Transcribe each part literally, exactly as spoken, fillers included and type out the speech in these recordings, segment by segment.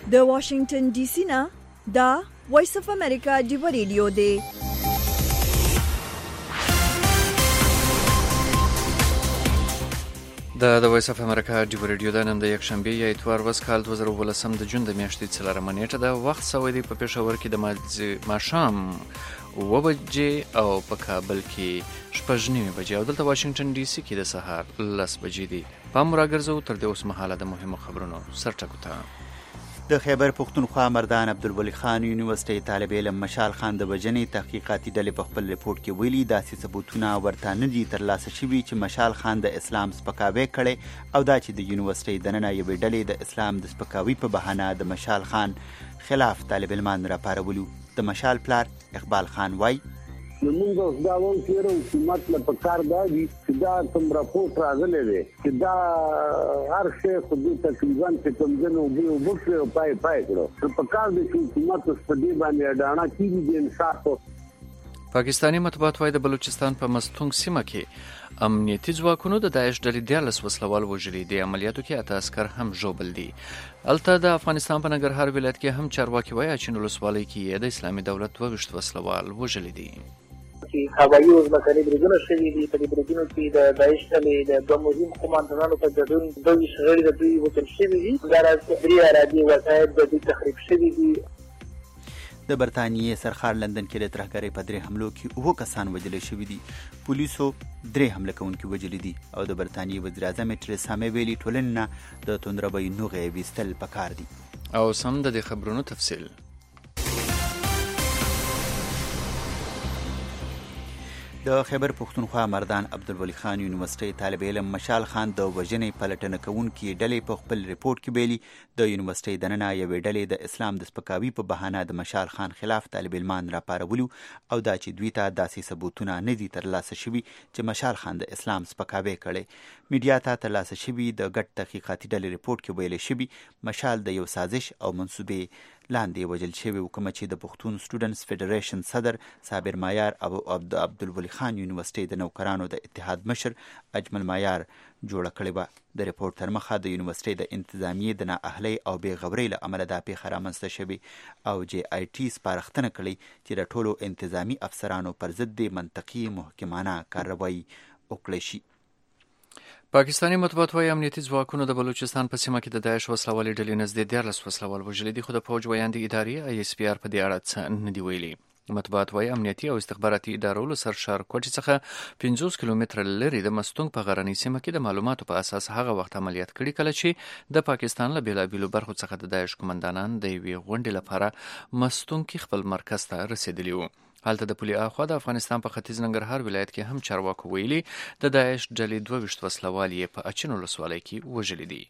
د واشنگټن ډي سي نه دا وایس اف امریکا دی ریډیو دی. د د وایس اف امریکا دی ریډیو د نن د یک شنبه یا اتوار ورځ کال دوه زره ولسم د جون د میاشتې څلورمه نیټه د وخت سوی دی په پېښور کې د ماښام اوه بجې او په کابل کې شپږ نیمې بجې او دلته واشنگټن ډي سي کې د سهار لس بجې دي. پام راګرځو تر دې اوس مهاله د مهمو خبرونو سرټکو ته. د خیبر پختونخوا مردان عبدالولي خان یونیورسيټي طالب علم مشال خان د وژنې تحقیقاتي ډلې په خپل ریپورت کې ویلي داسې ثبوتونه ورته نه دي ترلاسه شوي چې مشال خان د اسلام سپکاوی کړی او دا چې د یونیورسيټي دننه یوې ډلې د اسلام د سپکاوي په بهانه د مشال خان خلاف طالب علمان راپارولو. د مشال پلار اقبال خان وای نو موږ اوس دا وایو چې حکومت له پکار دا دي چې دا کوم راپورټ راغلی دی چې دا هر شی خو دې تقریبا چې کوم ځای نو وبو وبو او پای پای کړو نو پکار دی چې حکومت اوس په دې باندې اډانه کیږي د انصاف. پاکستاني مطبوعات وايي د بلوچستان په مستونګ سیمه کې امنیتي ځواکونو د داعش ډلې دیارلس وسلوال وژلي دي. عملیاتو کې اته عسکر هم ژوبل دي. الته د افغانستان په ننګرهار ولایت کې هم چارواکي وايي چې ولسوالۍ کې د اسلامي دولت دوه ویشت وسلوال وژلي دي. چې هوایي او ځمکني بریدونه شوي دي. په دې بریدونو کې د داعش ډلې د دوه مهم قوماندانانو په ګډون دوه ویشت غړي د دوی وژل شوي دي. همداراز درې ارادي وسایل د دوی تخریب شوي دي. د برطانیې سرخار لندن کې د ترهګرۍ په درې حملو کې اووه کسان وژل شوي دي. پولیسو درې حمله کوونکي وژلي دي او د برطانیې وزیر اعظم تریسا مې ویلي ټولنې نه د توندروي نوغې ویستل پکار دي. او سم د دې خبرونو تفصیل. د خیبر پختونخوا مردان عبدالولي خان یونیورسيټي طالب علم مشال خان د وژنې پلټنه کوونکي ډلې په خپل ریپورت کې ویلي د یونیورسيټي دننه یوې ډلې د اسلام د سپکاوي په بهانه د مشال خان خلاف طالب علمان راپارولو او دا چې دوی ته داسې ثبوتونه نه دي ترلاسه شوي چې مشال خان د اسلام سپکاوی کړی. میډیا ته ترلاسه شوي د ګډ تحقیقاتي ډلې ریپورت کې ویل شوي مشال د یو سازش او منصوبې لاندې وژل شوی و، کومه چې د پښتون سټوډنټس فیډریشن صدر صابر مایار او عبد عبدالولي خان یونیورسيټي د نوکرانو د اتحاد مشر اجمل مایار جوړه کړې وه. د ریپورت تر مخه د یونیورسيټي د انتظامیې د نااهلۍ او بې غورۍ له امله دا پیښه رامنځته شوې او جی آی ټي سپارښتنه کړې چې د ټولو انتظامي افسرانو پر ضد د منطقي محکمانه کاروایی وکړی شي. پاکستاني مطبوعات وايي امنیتي ځواکونو د بلوچستان په سیمه کې د داعش وسلوالې ډلې نږدې دیارلس وسلوال وژلي دي، خو د فوج ویاندې ادارې ای اس پی آر په دې اړه څه نه دي ویلي. مطبوعات وايي امنیتي او استخباراتي ادارو له سرشار کوټې څخه پنځوس کیلومتره لرې د مستونګ په غرنۍ سیمه کې د معلوماتو په اساس هغه وخت عملیات کړي کله چې د پاکستان له بېلابېلو برخو څخه د داعش قومندانان د یوې غونډې لپاره مستونګ کې خپل مرکز ته رسېدلي وو. هلته د پولي اخوا د افغانستان په ختیځ ننګرهار ولایت کې هم چارواکو ویلي د داعش ډلې دوه ویشت وسلوال یې په اچین ولسوالۍ کې وژلي دي.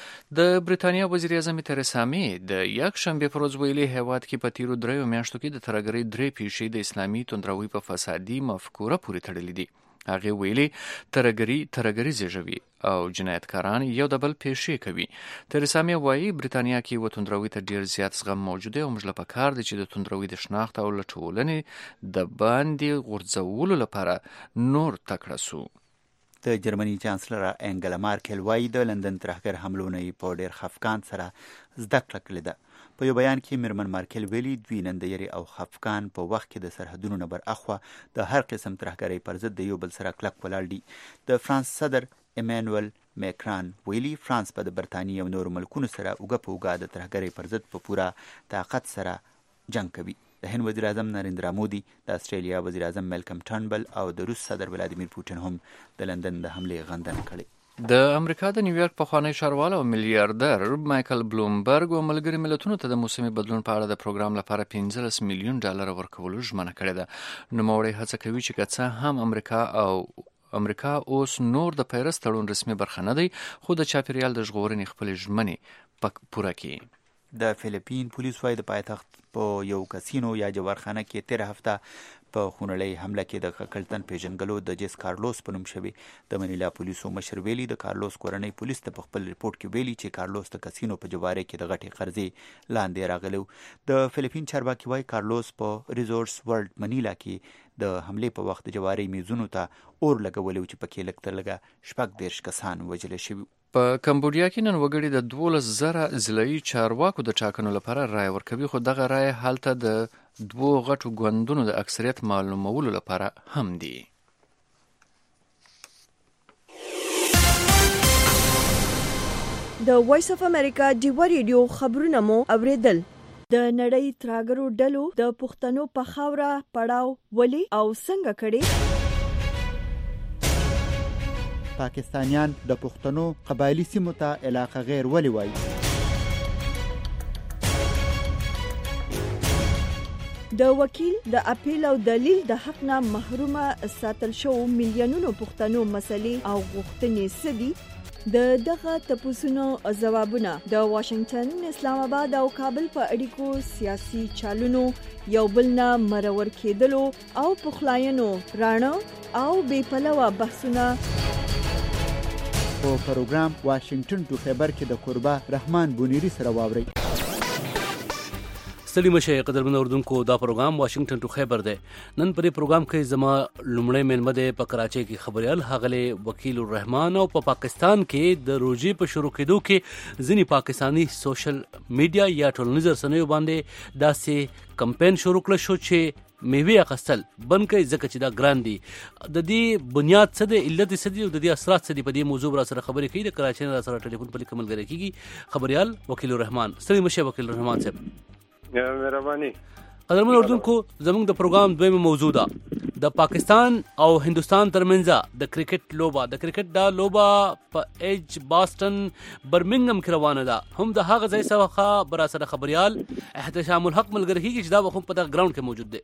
د بریتانیا وزیر اعظم تریسا مې د یک شنبې پر ورځ ویلي هیواد کې په تیرو دریو میاشتو کې د ترهګرۍ درې پیښې د اسلامي توندروي په فسادي مفکوره پورې تړلې دي. هغه ویلي ترهګري ترهګري زیږوي او جنایتکاران یو د بل پیښې کوي. تریسا مې وایي بریتانیا کې و توندروي ته ډیر زیات زغم موجود دی او موږ له پکار دي چې د توندروي د شناخت او لټولنې د باندې غورځولو لپاره نور تکړه سو. د جرمني چانسلر انګلا مارکل وایي د لندن ترهګر حملو نه په ډیر خفقان سره زده کړه کړې ده. په یو بیان کې میرمن مارکل ویلي دوی نن د یری او خفقان په وخت کې د سرحدونو نه بر اخوا د هر قسم ترهګرۍ پر ضد د یو بل سره کلک ولاړ دي. د فرانس صدر ایمانوئل میکران ویلي فرانس په د برطانیې او نورو ملکونو سره اوږه په اوږه د ترهګرۍ پر ضد په پوره طاقت سره جنګ کوي. د هند وزیر اعظم نریندرا مودي، د استرالیا وزیر اعظم ملکم ټرنبل او د روس صدر ولادیمیر پوتین هم د لندن د حملې غندنه کړې. د امریکا د نیویارک پخوانی ښاروال او میلیاردر مایکل بلومبرګ او ملګري ملتونو ته د موسمي بدلون په اړه د پروګرام لپاره پنځلس میلیون ډالر ورکولو ژمنه کړې ده. نوموړی هڅه کوي چې که څه هم امریکا او امریکا اوس نور د پیرس تړون رسمي برخه نه دی، خو د چاپیریال د ژغورنې خپلې ژمنې پوره کړي. د فلیپین پولیس وايي د پایتخت په یو کسینو یا جوارخانه کې تیر هفته په خونړۍ حمله کې د ککړتن پیژنګلو د جیس کارلوس په نوم شوی. د منیلا پولیسو مشر ویلي د کارلوس کورنۍ پولیس ته په خپل ریپورت کې ویلي چې کارلوس د کسینو په جواره کې د غټې قرضې لاندې راغلی. د فلیپین چارواکي وايي کارلوس په ریزورټس ورلد منیلا کې د حملې په وخت د جواري میزونو ته اور لګولی چې پکې لږ تر لږه شپږ دېرش کسان وژل شوي. په کمبودیا کې نن وګړي د دولس زره ضلعي چارواکو د ټاکنو لپاره رای ورکوي، خو دغه رای هلته د دوو غټو ګوندونو د اکثریت معلومولو لپاره هم دی. د وایس اف امریکا ډیوا ریډیو خبرونه مو اوریدل. د نړۍ تراګرو ډلو د پښتنو په خاوره پړاو ولي او څنګه کړي؟ پاکستانیان د پښتنو قبایلی سیمو ته علاقه غیر ولي وایي؟ د وکیل د اپیل او دلیل د حق نه محرومه ساتل شو میلیونونو پښتنو مسلې او غوښتنې سدي؟ د دغه تپوسونو ځوابونه د واشنگټن، اسلام آباد او کابل په اړیکو سیاسي چالونو یو بل نه مرور کېدلو او پخلاینو راڼه او بې پلوه بحثونه په پروګرام واشنگټن ټو خیبر کې د قربا رحمان بونیری سره واورئ. ستړي مشه قدرمن اردوونکو، دا پروګرام واشنگټن ټو خیبر دی. نن په دې پروګرام کې زما لومړی مېلمه دی په کراچۍ کې خبريال ښاغلی وکیل الرحمان، او په پا پاکستان کې د روژې په شروع کېدو کې ځینې پاکستاني سوشل میډیا یا ټولنیزو رسنیو باندې داسې کمپین شروع کړل شو چې میوې اخیستل بند کړئ ځکه چې دا ګران دي. د دې بنیاد څه دی، علت څه دي او د دې اثرات څه دي؟ په دې موضوع را سره خبرې کوي. د کراچۍ نه را سره ټلیفون په لیکه ملګری کېږي خبريال وکیل الرحمان. ستړي مشه وکیل الرحمان صاحب. مهرباني. قدرمن اردوونکو، زموږ د پروګرام دویمه موضوع ده د پاکستان او هندوستان ترمنځ د کرکټ لوبه. د کرکټ دا لوبه په ایج باستن برمنګم کې روانه ده. هم د هغه ځای څخه برا سره خبريال احتشام الحق ملګری کېږي چې دا هم په دغه ګراوند کې موجود دی.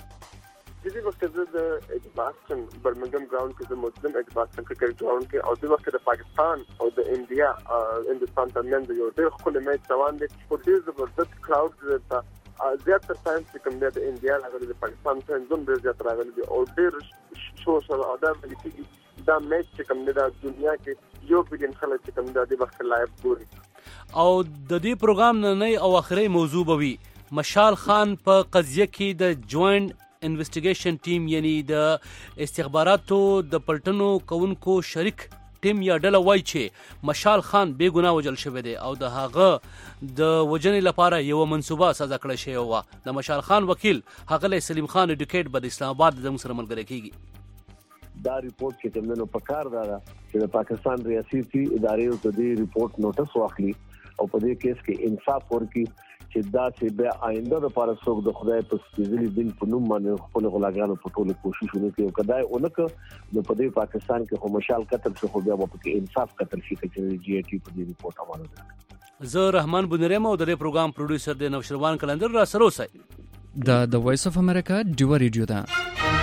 دې وخت د ایج باستن برمنګم ګراوند کې د موجود ایج باستن کرکټ ګراوند کې او د وخت د پاکستان او د انډیا هندوستان ترمنځ یو ډېر ښکلی میچ روان دی. په ډېر زبردست کراوډ دی. زیاتره ټایم چې کوم دی د انډیا راغلی، د پاکستان ټایم زون ډېر زیات راغلی دی او ډېر سوشل او دا ویل کېږي دا میچ چې کوم دی د دنیا کې یو بلین خلک چې کوم دی د وخت لایف ګوري. او د دې پروګرام نننۍ او آخري موضوع به وي مشال خان په قضیه کې د جوائنٹ انویسټیګیشن ټیم، یعنی د استخباراتو د پلټنو کوونکو شریک ټیم یا ډله وایي چې مشال خان بې ګناه وژل شوی دی او د هغه د وژنې لپاره یوه منصوبه سازه کړې شوې وه. د مشال خان وکیل ښاغلی سلیم خان ایډوکیټ به د اسلام آباد زموږ سره ملګری کېږي. دا ریپورټ چې کوم نو پکار دا چې د پاکستان ریاستي ادارې ته د ریپورټ نوټس واخلي او په دې کیس کې انصاف ورکړي چې دا چې بیا آینده لپاره څوک د خدای په سپېڅلي دین په نوم باندې خپل غلاګانو په ټولو کوشش وکړي او کدا اونکه نو په دې پاکستان کې خو مشال قتل شو، خو بیا په کې انصاف قتل شي چې جی ای ټي په دې ریپورت حواله ده. زه رحمان بونریم او د دې پروګرام پروډوسر دی نوشروان کلندر. را سره اوسئ. دا د وایس اف امریکا ډیوا ریډیو ده.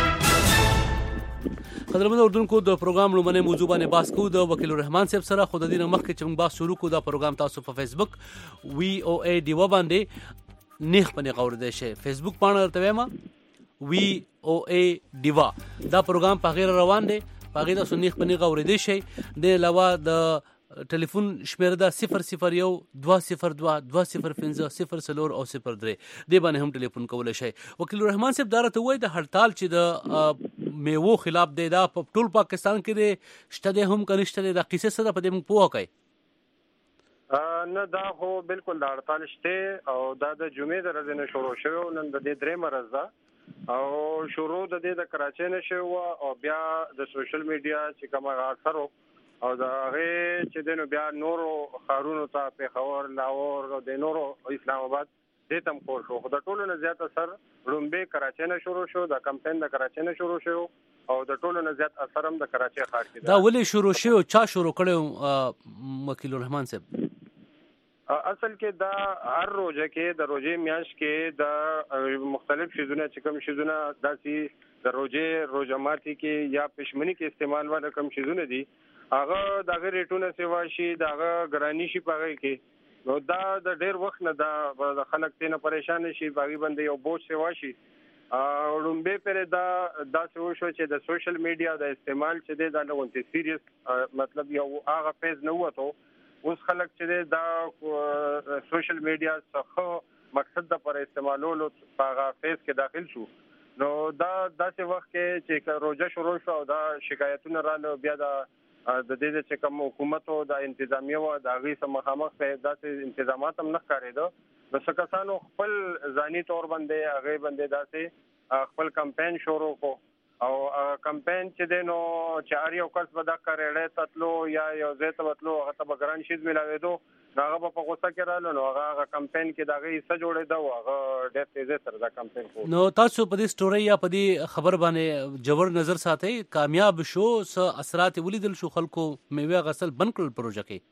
قدرمن اردوونکو، د پروګرام لومړنۍ موضوع باندې بحث کوو د وکیل الرحمان صاحب سره. خو د دې نه مخکې چې موږ بحث شروع کوو، دا پروګرام تاسو په فیسبوک وی او ای ډیوا باندې نیغ په نیغ اورېدی شئ. فیسبوک پاڼه درته وایم وی او ای ډیوا. دا پروګرام په هغې روان دی، په هغې تاسو نیغ په نیغ اورېدی شئ. د علاوه د ټلیفون شمیره ده صفر صفر یو دوه صفر دوه دوه صفر پنځه صفر څلور او صفر درې. دې باندې هم ټلیفون کولی شئ. وکیل الرحمان صاحب، دا راته ووایي د هړتال چې د میوو خلاف دی دا په ټول پاکستان کې دی، شته دی هم که نشته دی؟ دا قیسې څه ده په دې موږ پوه کړئ. نه دا خو بالکل د هړتال شته او دا د جمعې د ورځې نه شروع شوی. نن د دې درېیمه ورځ ده او شروع د دې د کراچۍ نه شوی وه او بیا د سوشل میډیا چې کوم هغه اکثر او د هغې چې دی نو بیا نورو ښارونو ته پېښور، لاهور او د نورو اسلام آباد دې ته هم خور شو. خو د ټولو نه زیات اثر لومبې کراچۍ نه شروع شو، د کمپین د کراچۍ نه شروع شو او د ټولو نه زیات اثر هم د کراچۍ ښار کې. دا ولې شروع شو؟ چا شروع کړی وکیل الرحمان صاحب؟ اصل کې دا هر روزه کې د روزې میاشت کې د مختلف شیزونه چې کوم شیزونه داسې د روزې روزه ماتي کې یا پښمني کې استعمال والا کوم شیزونه دي هغه دغه ریټونه سیوا شي، دغه ګرانی شي په هغې کې. نو دا د ډېر وخت نه دا خلک ترې نه پریشان شي، په هغې باندې یو بوج سیوا شي. لومبې پرې دا داسې وشو چې د سوشل میډیا د استعمال چې دی دا لغونتې سیریس مطلب یو هغه پیز نه وته. اوس خلک چې دی دا سوشل میډیا څخه مقصد د پر استعمالولو په هغه پیز کې داخل شو. نو دا داسې وخت کې چې روزه شروع شو او دا شکایتونه راغله، بیا د د دې چې کوم حکومت او د انتظامیه او د هغې سره مخامخ داسې انتظامات هم نه ښکارېده. نو څه کسانو خپل ځاني طور باندې هغې باندې داسې خپل کمپین شروع کو او کمپین چې دی نو چې هر یو کس به دا کارېړی ته تلو یا یو ځای ته به تلو هغه ته به ګران شیز میلاوېدو نو هغه به په غوسه کې رالو نو هغه هغه کمپین کې د هغې حصه جوړېده او هغه ډېر تیزۍ سره دا کمپین کوو. نو تاسو په دې سټورۍ یا په دې خبر باندې جوړ نظر ساتئ کامیاب شو څه اثرات یې ولیدل شو خلکو میوې غسل بند کړل پروژه کې؟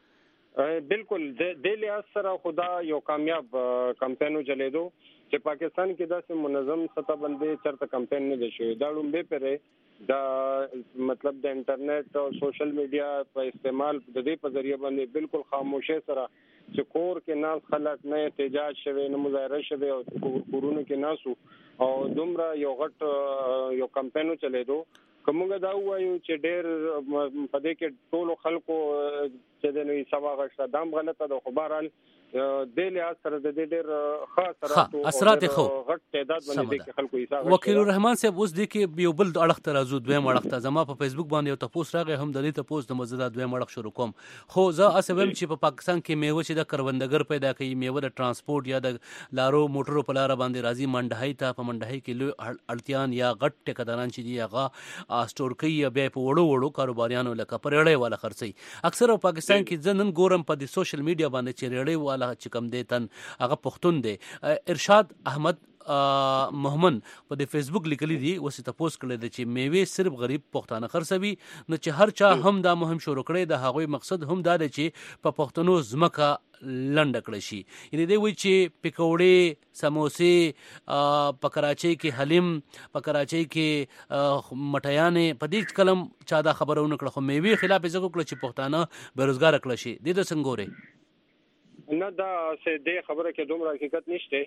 بالکل د لحاظ سره خدا یو کامیاب کمپین چلیدو چې پاکستان کې داسې منظم سطح باندې چرته کمپین نه دی شوی. دا لومبه پرې دا مطلب د انټرنیټ او سوشل میډیا په استعمال د دې په ذریعہ باندې بالکل خاموشه سره چې کور کې ناس خلک نه احتجاج شوی نه مظاهره شوی او کورونو کې ناسو او دومره یو غټ یو کمپین چلیدو. کومه دا وایو چې ډېر په دې کې ټول خلکو چې د نوې سوا غشته دام غلطه د خبرال د لحاظ سره د دې ډېر خاص اثرات خو غټ تعداد باندې کې خلکو حساب. وکیل الرحمن صاحب اوس د کې یو بل اړخ ته راځو دویم اړخ ته زما په فیسبوک باندې یو تاسو راغی هم د دې تاسو د مزدا دویم اړخ شروع کوم خو زه اسوم چې په پاکستان کې میوه چې د کروندګر پیدا کوي میوه د ترانسپورت یا د لارو موټرو په لار باندې راځي منډهي ته په منډهي کې لوی اړتیان یا غټ ټکداران چې دی هغه سٹور کوي یا بیا په وړو وړو کاروباریانو لکه پرېړې والا خرڅي. اکثر په پاکستان کې ځنن ګورم په د سوشل میډیا باندې چې رېړې والا چې کم دی تن هغه پښتون دی. ارشاد احمد محمد په د فیسبوک لیکلي دي اوس ته پوسټ کړی دی چې میوه صرف غریب پښتانه خرڅوي نو چې هر چا هم دا مهم شروع کړی د هغوی مقصد هم دا دی چې په پښتنو ځمکه لنډه کړی شي. یعنی دی وایي چې پکوړې سموسې په کراچۍ کې حلیم په کراچۍ کې مټیانې په دې کلم چا دا خبره ونه کړه خو میوې خلاف یې ځکه کړه چې پښتانه بېروزګاره کړی شي. دې ته څنګه ګورئ؟ نه دا څه دې خبره کې دومره حقیقت نشته.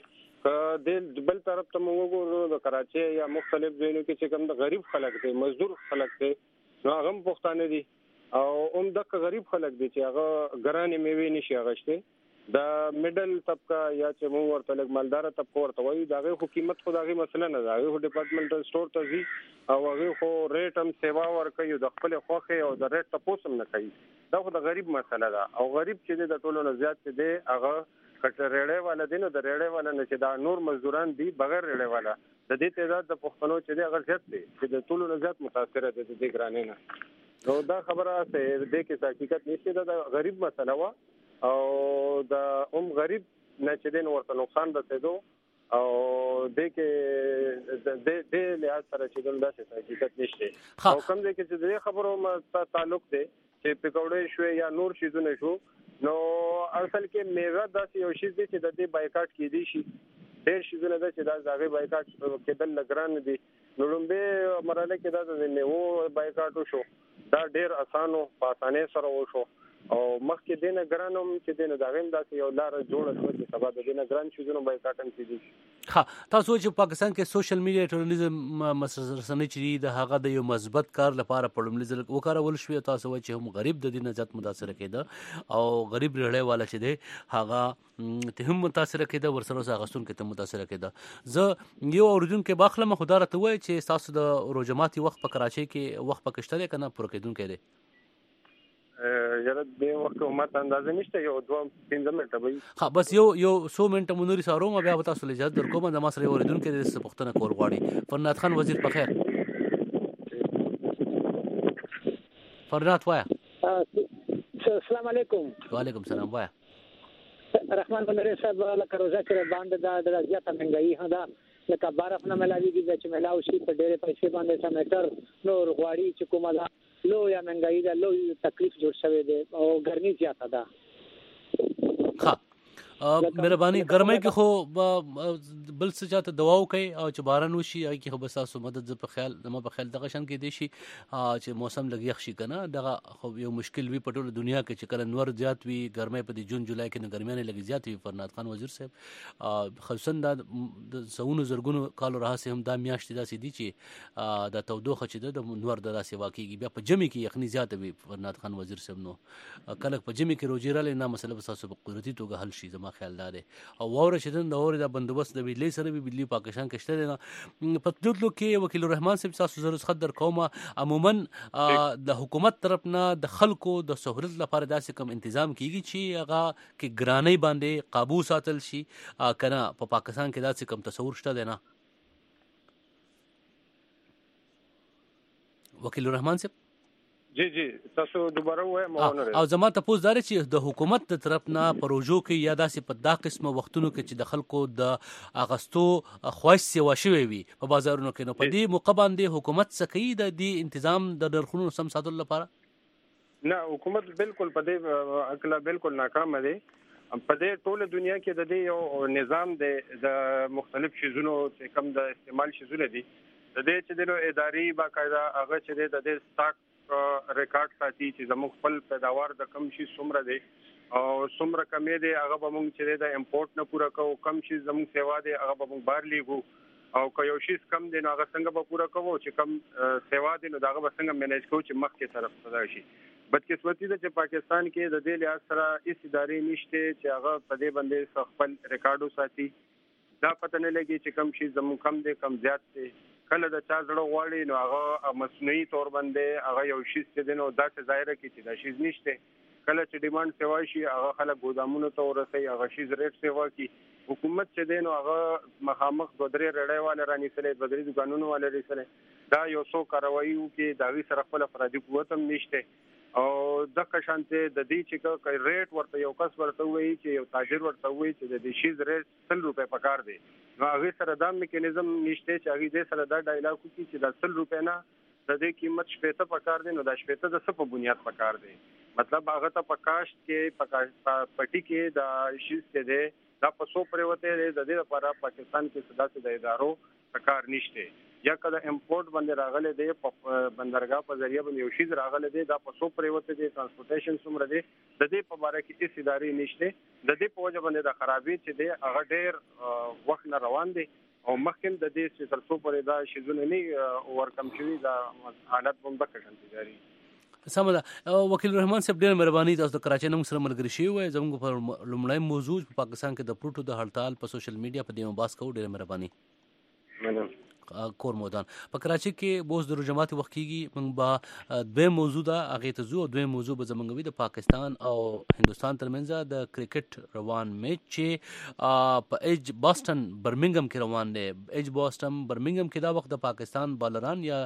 د بل طرف ته موږ وګورو د کراچۍ یا مختلف ځایونو کې چې کوم د غریب خلک دي مزدور خلک دي نو هغه هم پښتانه دي او هم د غریب خلک دي چې هغه ګرانې میوې نشي اغشته. د میډل طبقه یا چې موږ ورته لګ مالدار طبقه ورته وایو دا غي حکومت خو دا غي مسله نه دا غي ډپارټمنټل سٹور ته ځي او هغه خو ریټ هم سیوا ورکوي د خپل خوخه او د ریټ تاسو هم نه کوي. دا خو د غریب مسله ده او غریب چې د ټولو نه زیات دی هغه کټ ریړې والا دي نو د ریړې والا نه چې دا نور مزدوران دي بغیر ریړې والا د دې تعداد د پښتنو چې دی هغه زیات دی چې د ټولو نه زیات متاثر دي د دې ګرانې نه. نو دا خبره څه د کې حقیقت نشته د غریب مسله وا او د ام غریب نه چې دین ورته نقصان رسیدو او د کې د د لحاظ سره چې دغه څه حقیقت نشته. او کوم ځای کې چې د خبرو ما تعلق دی چې پکوړې شو یا نور شیزونه شو نو اصل کې میوه داسې یو شی دی چې د دې بایکاټ کې دی شي ډېر شیزونه ده چې دا ځاغي بایکاټ کېدل لګران دي. نو لومبه مرحله کې دا د میوه بایکاټ شو دا ډېر اسانو په اسانه سره وشو او مخکې دینه ګرانوم چې دینه دا غیم داسې یو لار جوړه شو چې سبا د دینه ګران شوزونو بایکاټن کیږي. ها تاسو چې پاکستان کې سوشل میډیا ټورنالیزم مسرسنه چې د هغه د یو مثبت کار لپاره پړمل ځل وکړول شو تاسو چې هم غریب د دینه ذات متاثر کېده او غریب رړې والا چې دی هغه ته هم متاثر کېده ورسره سره غسون کې ته متاثر کېده. زه یو اوریدونکو باخله خدا راته وای چې تاسو د روزماتي وخت په کراچۍ کې وخت پکشتل کنه پر کېدون کېده یاره د وخت کومه اندازه نشته یو دوه پنځه منټه وي. ها بس یو یو څو منټه مونږ لري سارو ما بیا تاسو له اجازه درکوم د ما سره اوریدونکو د څه پښتنه کول غواړي. فرنات خان وزیر په خیر. فرنات وایا. السلام علیکم. وعلیکم السلام وایا. رحمان بندر صاحب لکه روزه چې باندې دا د زیاته منګي هدا لکه بارف نه ملاویږي چې ملاو شي په ډېرې پیسې باندې سمټر نور غواړي چې کومه دا لو یا منګي دا لو تکلیف جوړ شوی دی او ګرمي زیاته ده. ها مهرباني ګرمۍ کې خو بل څه چاته دواو کوي او چې باران وشي هغه کې خو بس تاسو مدد ز په خیال زما په خیال دغه شان کې دی شي چې موسم لګ یخ شي کنه دغه خو یو مشکل وی په ټوله دنیا کې چې کله نور زیات وي ګرمۍ په جون جولای کې نه ګرمۍ لګ زیات وي. فرنات خان وزیر صاحب خصوصا د سونو زرګونو کالو راهسه هم دا میاشتې داسې دي چې د تودوخه چې د نور د داسې واقعي بیا په جمی کې یخني زیات وي. فرنات خان وزیر صاحب نو کله په جمی کې روزي را لې نه مسله تاسو په قدرتي توګه حل شي. زما خیال دا دی او واوره چې د واورې د بندوبست د بجلۍ سره به بجلي پاکستان کې شته دی نه په تلو کې وکیل الرحمن صاحب تاسو زه رخصت در کوم عموما د حکومت طرف نه د خلکو د سہولت لپاره داسې کوم تنظیم کیږي چې هغه کې ګرانۍ باندې قابو ساتل شي کنه په پاکستان کې داسې کوم تصور شته دی نه وکیل الرحمن صاحب جی جی تاسو دوباره وایم او زما تاسو دار چې د حکومت د طرف نه پروژو کې یا داسې په دا قسمه وختونو کې چې د خلکو د اغستو خواهش سیوا شوی وي په بازارونو کې نو په دې موقع باندې حکومت څه کوي د دې تنظیم د نرخونو سم ساتلو لپاره نه حکومت بالکل په دې اکلا بالکل ناکام دی په دې ټوله دنیا کې د دې یو نظام دی د مختلف شیزونو چې کم د استعمال شیزونه دي د دې چې د اداري باقاعده هغه چې د دې سٹاک ریکارډ ساتي چې زموږ خپل پیداوار د کم شي څومره دی او څومره کمې دی هغه به موږ چې د امپورټ نه پوره کوو کم شي زموږ سیوا دی هغه به موږ بار لیږو او که یو شي کم دی نو هغه څنګه به پوره کوو چې کم سیوا دی نو هغه به څنګه مینیج کوو چې مخکې طرف ته شي بدقسمتي ده چې پاکستان کې د دې لحاظ سره هیڅ ادارې نشته چې هغه په دې باندې خپل ریکارډو ساتي دا پته نه لګي چې کم شي زموږ کم دی کم زیات دی کله د چا زړه غواړي نو هغه مصنوعي تور باندې هغه یو شی ستې نو داسې ظاهره کې چې دا شی نشته کله چې ډیماند سیوا شي هغه خلک ګودامونو ته ورسي هغه شی ریټ سیوا کی حکومت چې دین هغه مخامخ دوه رړې والے رانیسلې دوه دکانونو والے رسلې دا یو څو کاروایي کې دا وی سره خپل افرادي قوت هم نشته او د کشانته د دې چې کوي ریټ ورته یو کس ورته وایي چې یو تاجر ورته وایي چې د دې شی ریټ سل روپے پکار دی نو هغه سره دا میکانیزم نشته چې هغه دې سره دا ډایلاګ کوي چې د سل روپے نه د دې قیمت شپته پکار دی نو دا شپته د څه په بنیاد پکار دی مطلب هغه ته پکاشت کې پټی کې دا شی څه دی دا په سو پروته دی د دې لپاره پاکستان کې صدا څه د ادارو پکار نشته یا کله امپورټ باندې راغله دی په بندرګاه په ذریعہ باندې یو شی راغله دی دا په سو پروته دی ترانسپورټیشن څومره دی د دې په اړه کې هیڅ ادارې نشته د دې په وجه باندې د خرابې چې دی هغه ډېر وخت نه روان دی او مخکې د دې چې تر څو پرې دا شیزونه نه ورکم شوي دا حالت هم به کشن جاری سمه ده وکیل الرحمن صاحب ډېر مهرباني تاسو د کراچۍ نوم سره ملګری شوي وای زموږ په لومړی موضوع په پاکستان کې د پروټو د هړتال په سوشل میډیا په دې باس کوو ډېر مهرباني مننه کور مودان په کراچۍ کې بوز د جماعت وخت کېږي موږ به دوی موضوع دا هغه ته زو دوی موضوع به زمونږ وي د پاکستان او هندستان ترمنځ د کرکټ روان میچ چې په ایج باسټن برمنګم کې روان دی ایج باسټن برمنګم کې دا وخت د پاکستان بالران یا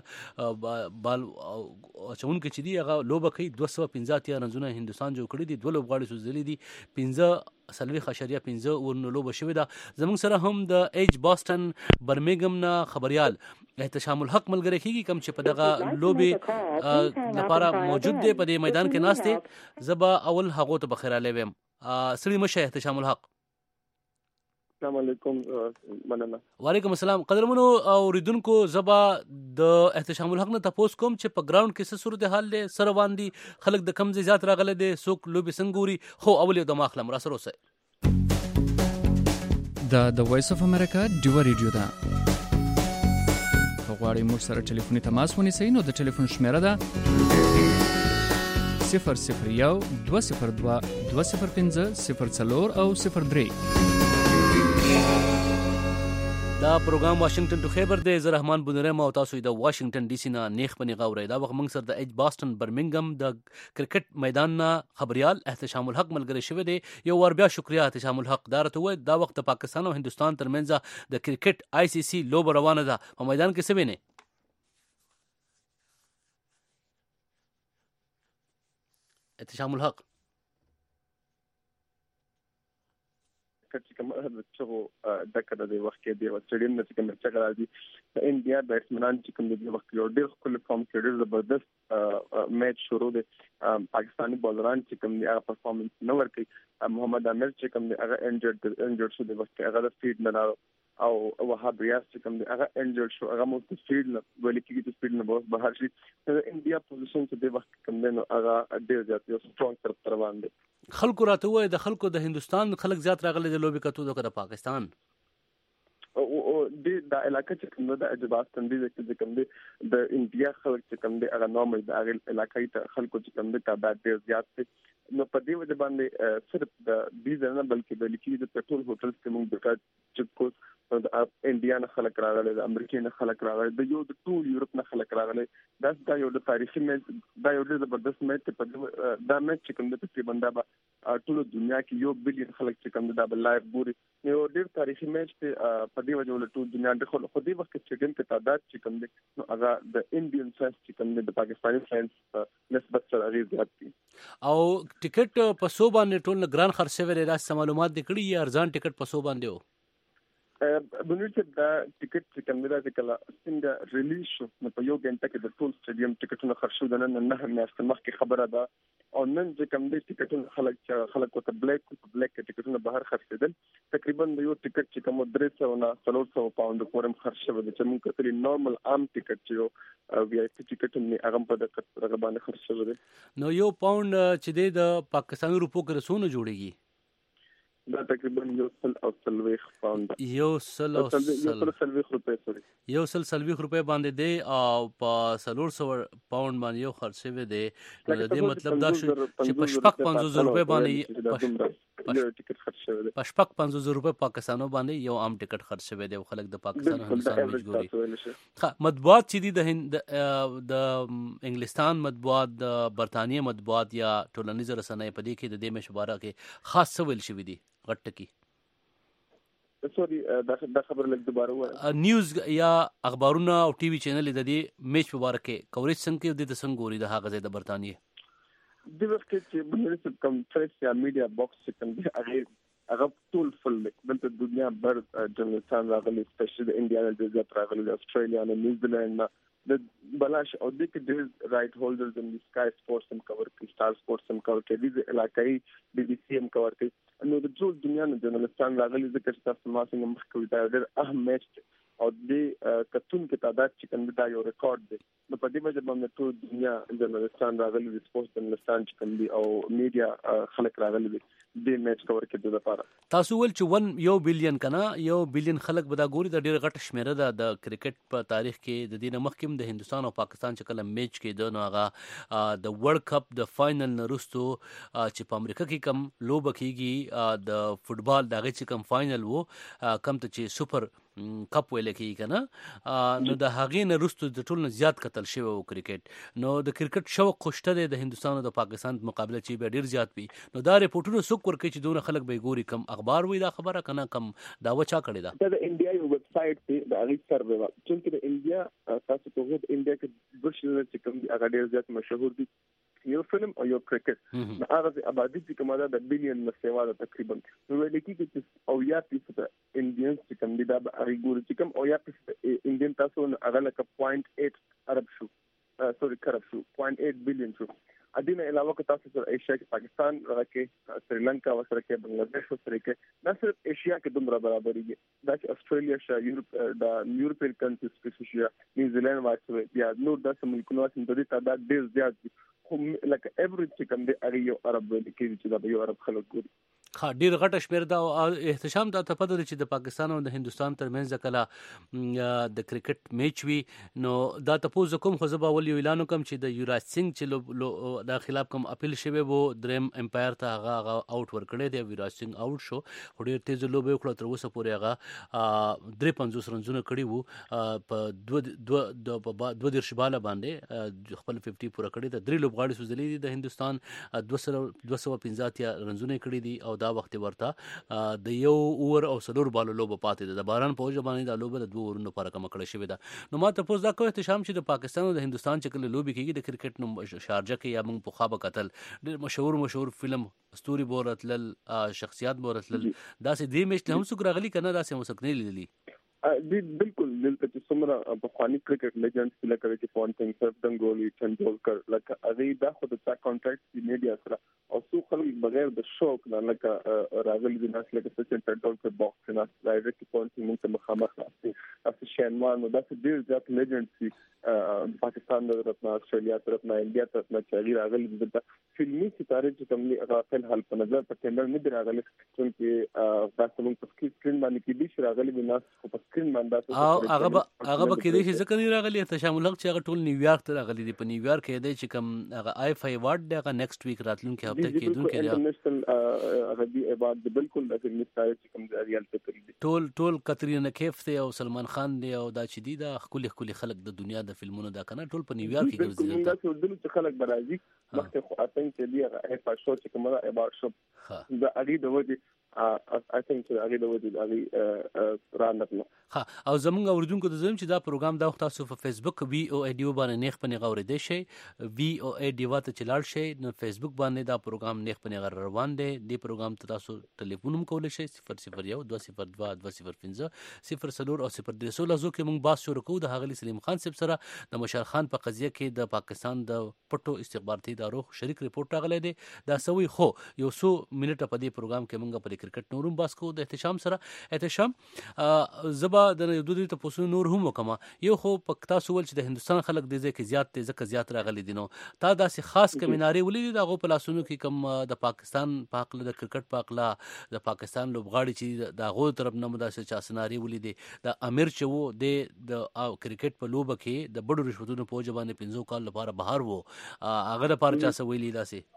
بال چون کې چې دی هغه لوبه کوي دوه سوه پنځه اتیا رنزونه هندستان جوړ کړی دي دوه لوبغاړي سوزلي دي پنځه سلوي خشریا پنځه ورنه لوبه شوې ده زموږ سره هم د ایج باسټن برمنګم نه خبريال احتشام الحق ملګری کیږي کوم چې په دغه لوبي لپاره موجود دی په دې میدان کې ناشته زبا اول هغه ته بخیراله ویم سړي مشه احتشام الحق السلام علیکم مننه وعلیکم السلام قدرمنو اوریدونکو زبا د احتشام الحق نه تاسو کوم چې په ګراوند کې څه صورت حال له سره باندې خلک د کم زیات راغله دي سوق لوبي سنگوري خو اول د ماخله مرا سره اوسه د د وایس اف امریکا ډیو ریډیو دا غواړئ موږ سره ټلیفوني تماس ونیسئ نو د ټلیفون شمیره ده صفر صفر یو دوه صفر دوه دوه صفر پنځه صفر څلور او صفر درې دا پروګرام واشنگټن ټو خیبر دی زه رحمان بونرم او تاسو د واشنگټن ډي سي نه نیخ پنی غوړی دا وخت موږ سره د ایج باسټن برمنګم د کرکټ میدان نه خبريال احتشام الحق ملګری شوی دی یو ور بیا شکریا احتشام الحق دارته وای دا وخت پاکستان او هندستان ترمنځ د کرکټ آی سی سی لوب روانه ده په میدان کې څه ویني احتشام الحق چې کوم چې د کده د وخت کې دی وسټډیم نه چې کوم چې راځي د انډیا بیټسمنان چې کوم د وخت یو ډېر خپل فارم کې ډېر زبردست میچ شروع دی پاکستاني بولران چې کوم دی هغه پرفارمنس نه ورکړي محمد عامر چې کوم دی هغه انجرډ انجرډ شو د وخت هغه د فیډ نه او وهاب ریاض چې کوم دی هغه انجرډ شو هغه مو د فیډ نه ولې کېږي چې فیډ نه به بهر شي د انډیا پوزیشن چې د وخت کوم دی نو هغه ډېر زیات یو سترونګ طرف روان دی خلکو راته وای د خلکو د هندستان خلک زیات راغلي د لوبي کتو د پاکستان او د د علاقې چې کوم د اجباستان دي چې کوم دي د انډیا خلک چې کوم دي هغه نورمال د هغه علاقې ته خلکو چې کوم دي تعداد ډېر زیات دي نو په دې وجه باندې صرف د دې نه بلکې د لیکي د پټرول هوټلز کې موږ د چې کوس د انډیا نه خلک راغلي د امریکا نه خلک راغلي د یو د ټول یورپ نه خلک راغلي دا د یو د تاریخي میچ دا یو د زبردست میچ په دا میچ چې کوم د تقریبا د ټول دنیا کې یو بلین خلک چې کوم د لایو ګوري یو ډېر تاریخي میچ ته په دې وجه ول ټول دنیا د خو په دې وخت کې چې د تعداد چې کوم نو هغه د انډین فانس چې کوم د پاکستاني فانس نسبت سره غیر زیات دي او ټیکټ په سو باندې ټول ګران خرڅ ویل راځي معلومات دکړي یا ارزان ټیکټ په سو باندې وو بنوي چې دا ټیکټ چې کوم راځي کله څنګه ریلیز شو نو په یو غنټه کې د ټول سټیډیم ټیکټونه خرڅ شو د نن نه میاشتې مخکې خبره ده او نن چې کوم دي ټیکټونه خلک خلک ته بلیک بلیک ټیکټونه بهر خرڅېدل تقریبا د یو ټیکټ چې کوم درې سوه نه څلور سوه پاوند پورې خرڅ شوی دی چې موږ کتلې نورمال عام ټیکټ چې یو وی آی پی ټیکټ نه هغه په دغه باندې خرڅ شوی دی نو یو پاوند چې د پاکستاني روپو کې رسونه جوړيږي دا تقریبا یو سل او سلويخ پاوند یو سل او سلويخ روپے سوري یو سل سلويخ روپے باندې دی او په سلور سو پاوند باندې یو خرڅ وی دی نو د دې مطلب دا شو چې په شپږ پنځوس روپے باندې ټیکټ خرڅ شوی دی په شپږ پنځوس روپے پاکستانو باندې یو عام ټیکټ خرڅ شوی دی خلک د پاکستان هندستان مجبوري ها مطبوعات چې دي د د انګلستان مطبوعات د برتانیې مطبوعات یا ټولنیز رسنۍ په دې کې د دې مشوره کې خاص سوال شوی دی غټ کی سوري دا خبر لږ دوباره وایي نیوز یا اخبارونه او ټي وي چینل د دې میچ په اړه کې کوریج څنګه د څنګه ګوري د هغه ځای د برتانیې د وخت چې بنرس کم فریس یا میډیا باکس چې کوم دی هغه هغه ټول فل د دنیا بر جنرالستان راغلي سپیشل د انډیا نه د زیات راغلي د استرالیا نه نیوزیلند نه د بلاش او د کې د رائټ هولډرز ان د سکای سپورتس هم کور کوي سٹار سپورتس هم کور کوي د علاقائی بي بي سي هم کور کوي نو د ټول دنیا نه جنرالستان راغلي ذکر تاسو ما څنګه مخ کوي دا ډېر اهم میچ او د کتون کې تعداد چې کوم دا یو ریکارډ دی نو په دې وجه باندې ټول دنیا جنرالستان راغلي د سپورتس جنرالستان چې کوم دی او میډیا خلک راغلي دي د میچ کور کې د لپاره تاسو ول چې یو بلین کنا یو بلین خلک به دا ګوري د ډېر غټ شمیره ده د کرکټ په تاریخ کې د دې مخکې د هندستان او پاکستان چې کله میچ کې د نو هغه د ورلد کپ د فائنل نرستو چې په امریکا کې کم لوب کیږي د فوتبال دغه چې کم فائنل وو کم ته چې سپر کپ ویل کیږي کنه نو د هغې نه رستو د ټول نه زیات قتل شوی او کرکټ نو د کرکټ شوق خوشته دی د هندستان او د پاکستان مقابله چې به ډیر زیات وي نو دا ریپورټونه څوک ورکوي چې دونه خلک به ګوري کم اخبار وي دا خبره کنه کم دا وچا کړی دا د انډیا یو ویب سټ دی د هغه سروې وا چې د انډیا تاسو په هغه انډیا کې برشل چې کوم هغه ډیر زیات مشهور دي یو فلم او یو کرکټ نو هغه آبادی چې کومه ده د بلین مسیوا ده تقریبا نو ویل کېږي چې او یا پیسه انډین چې کوم دي دا هغه ګوري چې کوم او یا پیسه انډین تاسو هغه لکه صفر نقطه آठ ارب شو سوري کرب شو صفر نقطه آठ بلین شو ادینه علاوه که تاسو سره ایشیا کې پاکستان راکې سریلانکا وسره کې بنگلاديش وسره کې دا صرف ایشیا کې دومره برابرېږي دا چې استرالیا شه یورپ د یورپین کنټریز سپیشل نیوزیلند واسره یا نور داسې ملکونو چې د دې تعداد ډیر زیات دي خو لکه ایوریج چې کوم دی هغه یو عرب ویل کېږي چې دا یو عرب خلک ګوري خا ډیر غټه شمیر دا احتشام دا ته پدې چې د پاکستان او د هندستان ترمنځ کله د کرکټ میچ وی نو دا تاسو کوم خو زبا ول اعلان کوم چې د یوراج سنگ چې د خلاف کوم اپیل شوی وو دریم امپایر ته هغه اوټ ورکړی دی یوراج سنگ اوټ شو خو ډیر تیز لوب وکړ تر اوسه پورې هغه درې پنځوس رنزونه کړی وو په دوه دوه دوه درش بالا باندې خپل پنځه پوره کړی د درې لوبغاړي سوزلې دي د هندستان دوه سوه پنځه رنزونه کړی دي او دا وخت ورته د یو اور او سلور بالو لوب پاتې د باران په وجه باندې د لوب د دوه اورونو لپاره کم کړی شوی دا نو ما ته پوز دا کوي احتشام چې د پاکستان او د هندستان چې کله لوبي کېږي د کرکټ نو شارجه کې یا موږ په خوابه قتل ډېر مشهور مشهور فلم استوري بورتل شخصیات بورتل دا سه دې میچ له هم څوک راغلي کنه دا سه مسکنه لیدلی دې بالکل دلته چې څومره په خواني کرکټ لیجنډز لکه چې پونټینګ سر دنګولي چندولکر لکه هغه دا خو د تا کانټراکټ دی میډیا سره او څو خلک بغیر د شوق نه لکه راغلي د ناس لکه سچن ټنډولکر باکس نه ډایرکټ پونټینګ ته مخامخ راځي تاسو شینوان نو دا ډیر ځات لیجنډز پاکستان د طرفنا استرالیا طرفنا انډیا طرفنا چې راغلي د فلمي ستاره چې کوم هغه خپل حل په نظر په ټندر نه دی راغلي چې تاسو موږ په سکرین باندې کې دي راغلي د ناس په سکرین باندې او هغه هغه به کې دي چې ځکه نه راغلي تشامل چې هغه ټول نیویارک ته راغلي دي په نیویارک کې دی چې کوم هغه آی فای وارد هغه نیکسټ ویک راتلونکي راته کېدونکي دي انټرنیشنل غدي عبادت بالکل د فلمي ستایل چې کوم د ریال تکري دي ټول ټول کترینه کیف ته او سلمان خان دی او دا چې دی دا خولي خولي خلک د دنیا د فلمونو دا کنه ټول په نیویارک کې ګرځي دا څه دل چې خلک برازي مخکې خو اتن چې دی هغه په شو چې کومه عبارت شو دا اړي د ودی I think چې هغه د ودی هغه راندنه ها او زمونږ اوردونکو د زم چې دا پروګرام دا وخت تاسو په فیسبوک وی او ای ډیو باندې نیخ پنی غوړې دی شي وی او ای ډیو ته چلار شي نو فیسبوک باندې دا پروګرام نیخ پنی غوړ روان دی دی پروګرام ته تاسو ټلیفون هم کولای شئ صفر صفر یو دوه صفر دوه دوه صفر پنځه صفر څلور او صفر درې سوله زو کې موږ باس شروع کوو د هغلی سلیم خان صاحب سره د مشال خان په قضیه کې د پاکستان د پټو استخباراتي ادارو شریک ریپورت راغلی دی دا سوي خو یو څو منټه په دې پروګرام کې موږ په کرکټ نورم باس کوو د احتشام سره احتشام زبا د دوه دوه تاسو نور هم وکما یو خو پکتا سوول چې د هندستان خلک د ځکه زیات ته ځکه زیات راغلي دي نو تا داسې خاص کمیناري ولې د هغه پلاسونو کې کم د پاکستان پاکله د کرکټ پاکله د پاکستان لوبغاړي چې د هغه طرف نه مداسه چا سناري ولې دي د امیر چې وو د کرکټ په لوبه کې د بډو رشوتونو په جوابانه پنځو کال لپاره بهر وو هغه لپاره چا سویلی داسې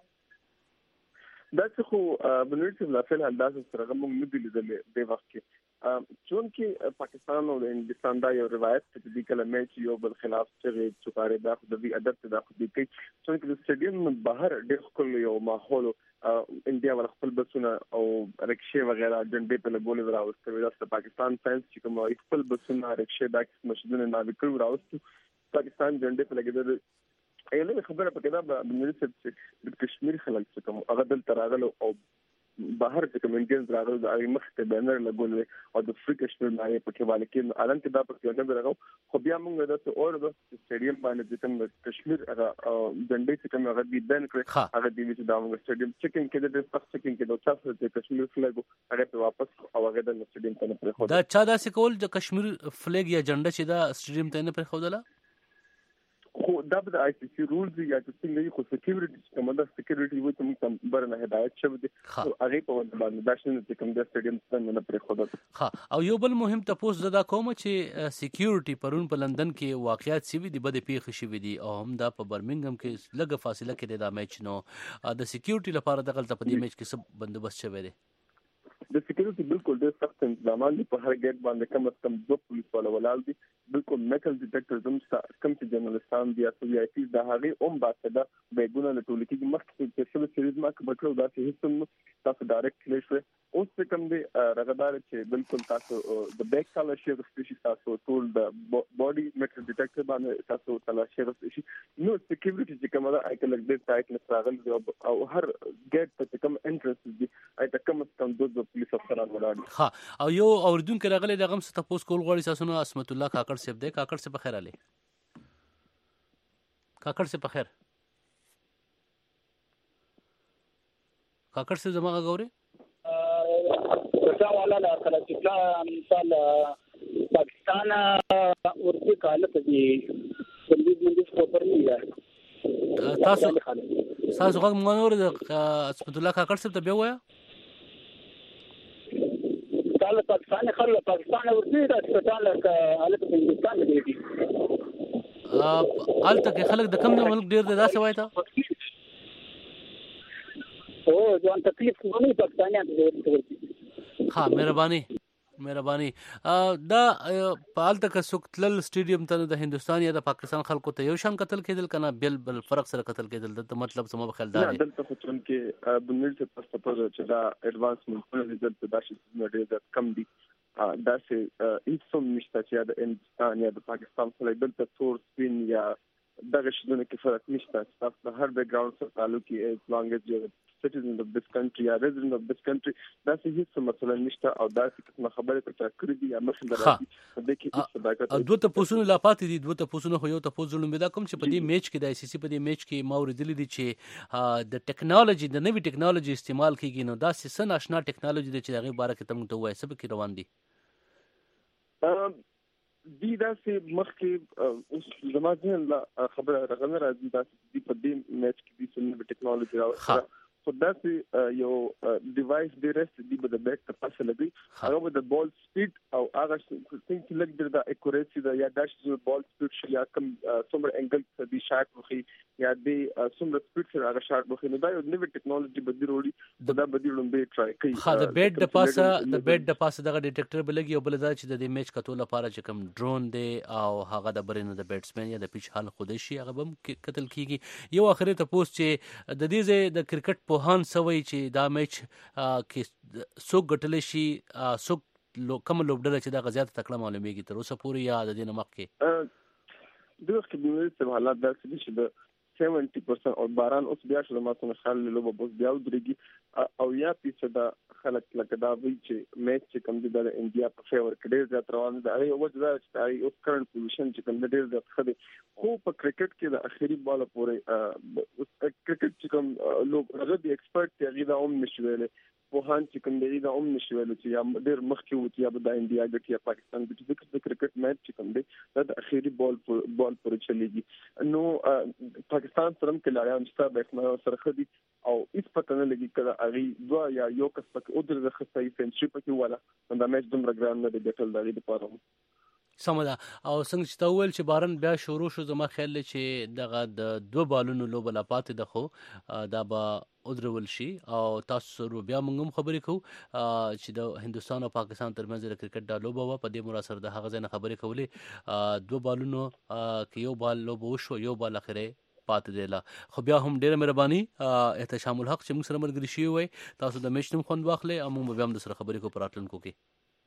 دا څه خو بنورسي بلافل انداز سره موږ نه دي لیدل د وخت کې چون کې پاکستان او هندستان دا یو روایت چې د کله میچ یو بل خلاف چې چوکاره دا خو د دې ادب ته دا خو د کې چون کې د سټیډیم بهر ډېر خپل یو ماحول انډیا ور خپل بسونه او رکشې وغیرہ جنډې په لګولې راوستل دا پاکستان فینس چې کوم خپل بسونه رکشې دا مشدونه ناوي کړو راوستل پاکستان جنډې په لګیدل ایله خبره پکې دا بنورسي چې د کشمیر خلک چې کوم هغه دل تراغلو او بهر د کمیونټیز راغلو د هغه مخ ته بنر لګولې او د فری کشمیر باندې پکې والي کې الان کې دا پکې نه راغو خو بیا موږ د اور د سټیډیم باندې د کوم کشمیر هغه جنډې چې کوم هغه دی بن کړ هغه دی چې دا موږ سټیډیم چیکینګ کې د فاست چیکینګ کې د تاسو د کشمیر فلګ هغه په واپس او هغه د سټیډیم ته نه پرې خو دا چا دا سکول د کشمیر فلګ یا جنډه چې دا سټیډیم ته نه پرې خو دلا خو دا د آی سی سی رولز یا چې څنګه خو سکیورټي کوم د سکیورټي وي ته موږ برنه هدایت شوه دي او هغه په باندې د شنو چې کوم د سټیډیم څنګه نه پرې خو ها او یو بل مهم تاسو دا کوم چې سکیورټي پرون په لندن کې واقعیت سی وي د بده پیښ شي وي او هم دا په برمنګم کې لږه فاصله کې د میچ نو د سکیورټي لپاره د غلطه په دې میچ کې څه بندوبست شوی دی د سکیورټي بالکل د سخت انتظامات په هر ګیټ باندې کم از کم دوه پولیس والا ولال دي بالکل میټل ډیټیکټر زم کم چې جرنالستان دي او وی آی پی د هغه اوم باسه بیگونه له ټول کې مخکې چې څه سریز ما کبټلو دا چې هیڅ تاسو ډایرکټ کلیش وي اوس څه کم دي رغدار چې بالکل تاسو د بیک تلاشي د سپیشي تاسو ټول د باډي میټل ډیټیکټر باندې تاسو تلاشي د سپیشي نو سکیورټي چې کومه ده اته لګ ډیر ټایټ نسراغل او هر ګیټ ته کوم انټرنس دي اته کم از کم دوه پولیس افسران ولاړ ها او یو اوردونکو راغلي دغه څه تاسو کول غواړي تاسو اسمت الله کاکړ صاحب دی کاکړ صاحب بخیر علي کاکړ صاحب بخیر کاکړ صاحب زما غوړي دا والا لا کله چې مثال پاکستان ورته کال ته دي سندې مندي خبر نه تاسو تاسو غوږ مونږ د اسمت الله کاکړ صاحب ته بیا وایا پاکستان خلک پاکستان ورته د اسپیټال کې حالت په هندستان کې دي الته کې خلک د کم ملک ډیر د داسې وای تا او ځوان تکلیف کوي پاکستانیان ته ها مهرباني مهرباني دا پالته ک سوکتل سټیډیم ته د هندستان یا د پاکستان خلکو ته یو شان قتل کېدل کنه بل بل فرق سره قتل کېدل د مطلب سم بخلدار نه دلته خو چون کې بنل څه پاسپورت چې دا ایڈوانسمنت د داسې نړۍ د کم دي دا چې هیڅ هم نشته چې د هندستان یا د پاکستان سره دلته تور سپین یا دغه شونه کې فرق نشته تاسو د هر بیک گراوند سره تعلق یې as long as you're a citizen of this country یا resident of this country دا هیڅ مسله نشته او دا څه خبره تر کړی دی یا مخه درځي د کې هیڅ صداقت دوه ته پوسونه لا پاتې دي دوه ته پوسونه خو یو ته پوسونه مې دا کوم چې په دې میچ کې د آی سی سی په دې میچ کې ما ورېدل دي چې د ټیکنالوژي د نوې ټیکنالوژي استعمال کیږي نو دا سن آشنا ټیکنالوژي د چې دغه باره کې تم ته وایي سبا کې روان دي دی دا چې مخکې اوس زما ځین خبره راغله راځي دا چې په دې میچ کې د سنوي ټیکنالوژي راوړل خو داسې یو ډیوایس دی رست دی به د بیک ته پاسه لګي هغه به د بال سپیډ او هغه څنګه چې لګ د اکوریسي د یا داش د بال سپیډ شي یا کوم څومره انګل ته دی شاټ وخی یا دی څومره سپیډ سره هغه شاټ وخی نو دا یو نوې ټیکنالوژي به دی وروړي دا به دی لومبه ټرای کوي خا د بیټ د پاسه د بیټ د پاسه دغه ډیټیکټر به لګي او بل دا چې د میچ کتو لپاره چې کوم ډرون دی او هغه د برینو د بیټسمن یا د پیچ حال خود شي هغه به قتل کیږي یو اخري ته پوسټ چې د دې ځای د کرکټ پوهان سوي چې دا میچ کې څوک ګټل شي څوک لو کوم لوبډله چې دا غزيات تکړه معلومیږي تر اوسه پورې یا د دې نمک کې دغه کې د حالات داسې چې د سبعين پرسنټ او باران اوس بیا شو ما څنګه خال لوب بوس بیا ودرېږي او یا پیڅه دا خلک لکه دا وی چې میچ چې کوم دی د انډیا په فیور کې ډېر زیات روان دي هغه وجه دا چې اوس کرنٹ پوزیشن چې کوم ډېر زیات خدي خو په کرکټ کې د اخیری بال پورې کرکټ چې کوم لوب هغه دی ایکسپرت دی هغه دا هم نشویلې پوهان چې کوم دی دا هم نشویل چې یا ډېر مخکې وتی یا د انډیا ګټي یا پاکستان ګټي د کرکټ میچ چې کوم دی دا د اخیری بال بال پورې چلیږي نو پاکستان سره کې لاریان چې به سره خدي او هیڅ پته نه لګي کله اغي دوا یا یو کس پکې او د خصای سنچري پکې ولا دا میچ دومره ګران نه دی ګټل دا د پاره سمدا او څنګه چې تاول چې بارن بیا شروع شو زما خیال چې دغه د دوه بالونو لوب لا پاتې ده خو دا به ودرول شي او تاسو سره بیا موږ هم خبرې کوو چې د هندستان او پاکستان ترمنځ د کرکټ د لوب و په دې مناسبت د هغه ځای نه خبرې کولې دوه بالونو کې یو بال لوب وشو یو بال اخره پاتې دی لا خو بیا هم ډیره مهرباني احتشام الحق چې موږ سره مرګري شي وي تاسو د میچ نوم خوند واخلې او موږ بیا هم سره خبرې کوو پراتلونکو کې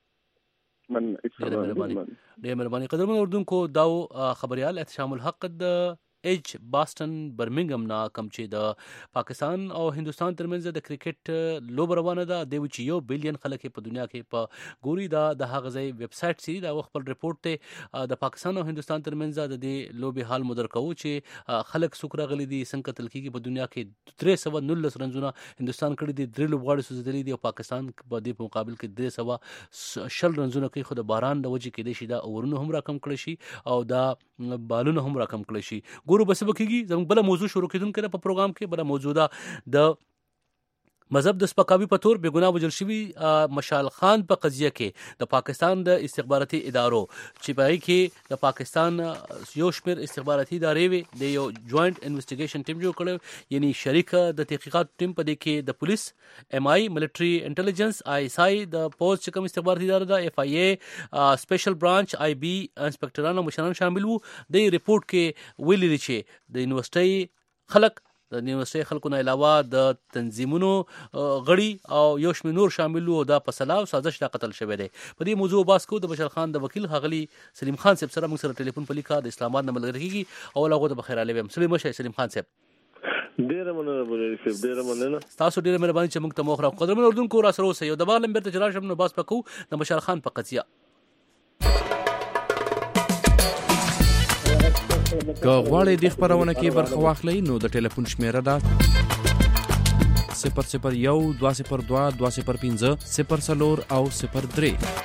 من ډیره مهرباني ډیره مهرباني قدرمن اردوونکو دا خبريال احتشام الحق د ایج باستن برمنګم نا کم چې د پاکستان او هندستان ترمنځ د کرکټ لوب روانه ده د وچ یو بلین خلک په دنیا کې په ګوري دا د هغه ځای ویب سټ سي دا خپل ریپورت ته د پاکستان او هندستان ترمنځ د دې لوب حال مدر کوو چې خلک سوکرا غلي دي څنګه تل کېږي په دنیا کې درې سوه نولس رنزونه هندستان کړي دي درې لوبغاړي سوزدلي دي او پاکستان په دې په مقابل کې درې سوه شل رنزونه کوي خو د باران د وجې کې د شي دا اورونه هم راکم کړی شي او دا بالونه هم راکم کړی شي ګورو بس بکیږي زموږ بل موضوع شروع کیدونکو په پروګرام کې بل موجوده د مذهب د سپکاوي په تور بېګناه وژل شوي مشال خان په قضیه کې د پاکستان د استخباراتي ادارو چې په کې د پاکستان یو شمېر استخباراتي ادارې وي د یو جوائنٹ انویسټیګیشن ټیم جوړ کړی یعنی شریک د تحقیقات ټیم په دې کې د پولیس ایم آی ملټري انټيليجنس آی اس آی د پوز چې کوم استخباراتي اداره ده اف آی اي سپیشل برانچ آی بي انسپکټرانو مشران شامل وو د ریپورت کې ویلي چې د یونیورسيټي خلک د یونیورسيټي خلکو نه علاوه د تنظیمونو غړي او یو شمېر نور شامل وو دا په سلا او سازش لا قتل شوی دی په دې موضوع باس کو د بشر خان د وکیل غغلی سلیم خان صاحب سره موږ سره ټلیفون په لیکا د اسلام آباد نه ملګری کیږي او هغه د بخیر علی ویم سلیم شه سلیم خان صاحب ډیره مننه بولې صاحب ډیره مننه تاسو ډیره مهرباني چې موږ ته موخره قدرمن اردوونکو را سره اوسئ یو د بار لمبر ته جلال شم نو باس پکو د بشر خان په قضیه که غواړئ د خبرونه کې برخه واخلئ نو د ټلیفون شمیره ده صفر صفر یو دوه صفر دوه دوه صفر پنځه صفر څلور او صفر درې.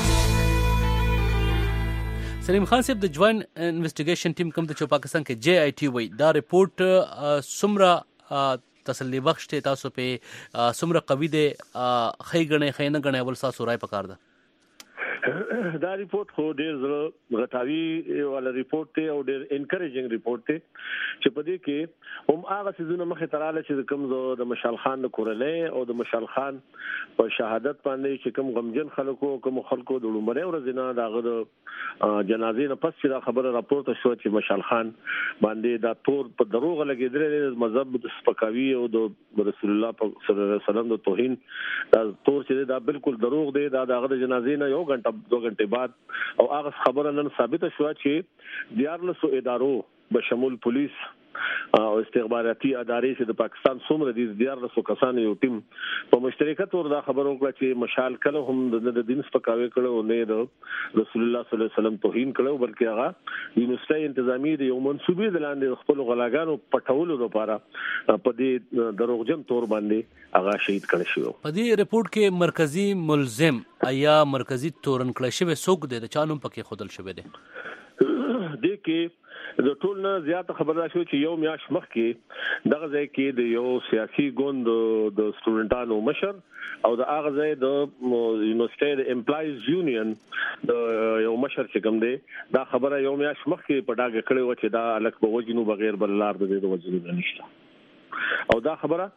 سلیم خان صاحب د جوائنٹ انویسټیګیشن ټیم کوم د پاکستان کې جے آی ټي وای دا ریپورت سمره تسلی بخش ته تاسو په سمره قوی ده خی غنې خینه غنې ول تاسو راي پکار ده دا ریپورت خو ډیر زړه غټاوي والا ریپورت ته او ډیر انکریجینګ ریپورت ته چې په دې کې هم هغه سيزونه مخه تراله چې کوم د مشال خان د کورلې او د مشال خان په شهادت باندې چې کوم غمجن خلکو کوم خلکو د لومړی ورځ نه داغه د جنازې نه پس چې خبره راپورته شو چې مشال خان باندې دا تور په دروغ لګیدل مذهب د سپکاوي او د رسول الله صلی الله علیه وسلم د توهین دا تور چې دا بالکل دروغ دی دا داغه د جنازې نه یو غنټه دو غنټه بعد او هغه خبره نن ثابت شو چې دیارلسو ادارو بشمول پولیس او استخباراتي ادارې چې د پاکستان څومره دي دیارلسو کسان یو ټیم په مشترکه تور دا خبر وکړه چې مشال کله هم د دین سپکاوي کړو نه د رسول الله صلی الله علیه وسلم توهین کړو بلکې هغه یونیورسيټي انتظامی د یو منسوبي د لاندې خپل غلاګانو پټولو لپاره په دې دروغجن تور باندې هغه شهید کړی شو. په دې ریپورت کې مرکزی ملزم آیا مرکزی تورن کړی شوی څوک دی د چانو پکې خودل شوی دی د کې د ټول نه زیاته خبره شو چې یو میاش مخ کې دغه ځای کې د یو سیاسي ګوند د سټوډنټانو مشر او د هغه ځای د یونیورسيټي د امپلایز یونین د یو مشر چې کوم دی دا خبره یو میاش مخ کې په ډاګه کړې و چې دا الک په وجنو بغیر بل لار د دې وجنو نشته او دا خبره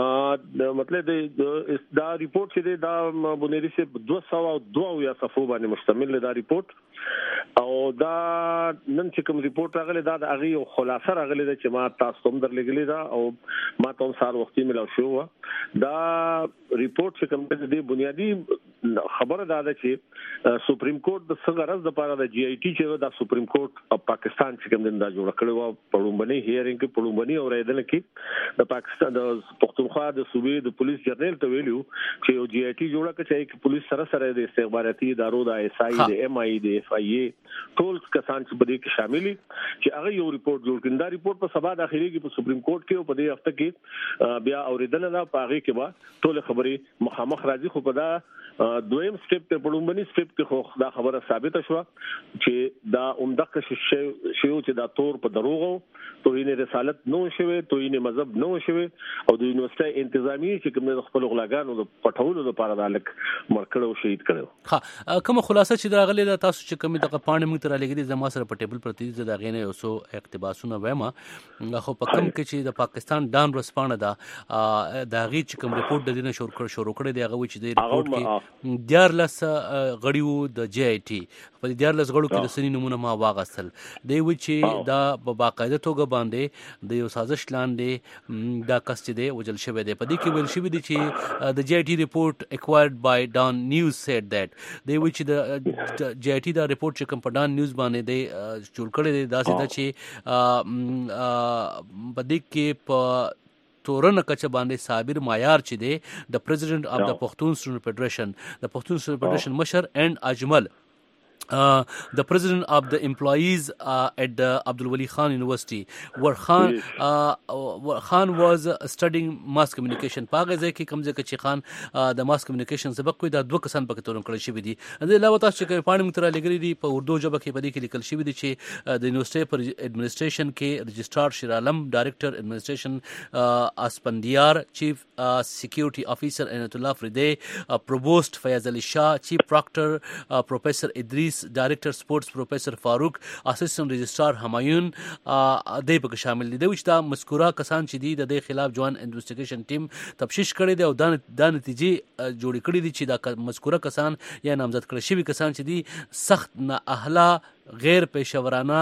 د مطلب د دا ریپورت چې دا بنيري سے دو سو او دو یا صفو باندې مشتمل دا ریپورت او دا نن چې کوم ریپورت راغلی دا د هغه یو خلاصه راغلی دا چې ما تاسو هم درلګلی دا او ما ته سار وختي ملو شو دا ریپورت چې کوم د بنیادی خبره دا ده چې سپریم کورټ د څنګه د پاره د جی آی ټی چې دا سپریم کورټ په پاکستان چې کوم دا جوړ کړو و پړومبني هیرینګ کې پړومبني اوریدل کې د پاکستان د پښتونخوا د صوبې د پولیس جنرال ته ویلو چې یو جی آی ټی جوړه کړي چې پولیس سره سره د استخباراتي ادارو د ایس آی د ایم آی د اف آی ای ټول کسان چې په دې کې شامل دي چې هغه یو ریپورت جوړ کړي دا ریپورت په سبا داخلي کې په سپریم کورټ کې او په دې هفته کې بیا اوریدل نه پاغي کې با ټول خبري مخامخ راځي خو په دا دویم سټیپ ته پړومبني سټیپ کې خو دا خبره ثابت شوه چې دا عمدک شی شیو چې دا تور په دروغ توهین رسالت نو شوه توهین مذهب نو شوه او د یونیورسيټي انتظامی چې کوم د خپل غلاګانو د پټولو لپاره د الک مرکړو شهید کړو ها کوم خلاصه چې راغلی دا تاسو چې کوم د پاڼې موږ تر لګیدي زما سره په ټیبل پرتی د غینې یو سو اقتباسونه وایم خو په کوم کې چې د پاکستان ډان ورسپانه دا د غي چې کوم ریپورت د دینه شروع کړ شروع کړی دی هغه چې د ریپورت کې دیارلس غړیو د جی آی ټي په دیارلس غړو کې د سنی نمونه ما واغستل دی و چې دا په باقاعده توګه باندې د یو سازش لاندې دا کس چې دی وجل شوی دی په دې کې ویل شوی دی چې د جی آی ټي ریپورت اکوایرډ بای ډان نیوز سیډ دیٹ دی و چې د جی آی ټي دا ریپورت چې کوم په ډان نیوز باندې دی جوړ کړی دی دا سیده چې په دې کې په تورن کچ باندې صابر معیار چې دی د پریزیډنټ اف د پښتون سټوډنټ فدریشن د پښتون سټوډنټ فدریشن مشر اینڈ اجمل Uh, the president of the employees uh, at the Abdul Wali Khan University where Khan uh, Khan was uh, studying mass communication پاغه ځکه کوم ځکه چې خان د mass communication سبق کوي دا دوه کسان پکې تورن کړی شوی دي د علاوه تاسو چې پاڼې متره لګري دي په اردو ژبه کې په دې کې لیکل شوی دي چې د یونیورسيټي پر ایڈمنسټریشن کې رجسٹرار شیر عالم ډایریکټر ایڈمنسټریشن اسپندیار چیف سکیورټي افیسر انت الله فریدی پروووسټ فیاض علي شاه چیف پراکټر پروفیسر ادریس ډایریکټر سپورټس پروفیسر فاروق اسسټنټ رجسٹرار همایون د په شامل دي د وښتا مذکوره کسان چې دي د خلاف جوان انویسټیګیشن ټیم تفتیش کړي دي او د نتیجې جوړې کړي دي چې دا مذکوره کسان یا نامزد کړي شوی کسان چې دي سخت نه اهلا غیر پیشورانه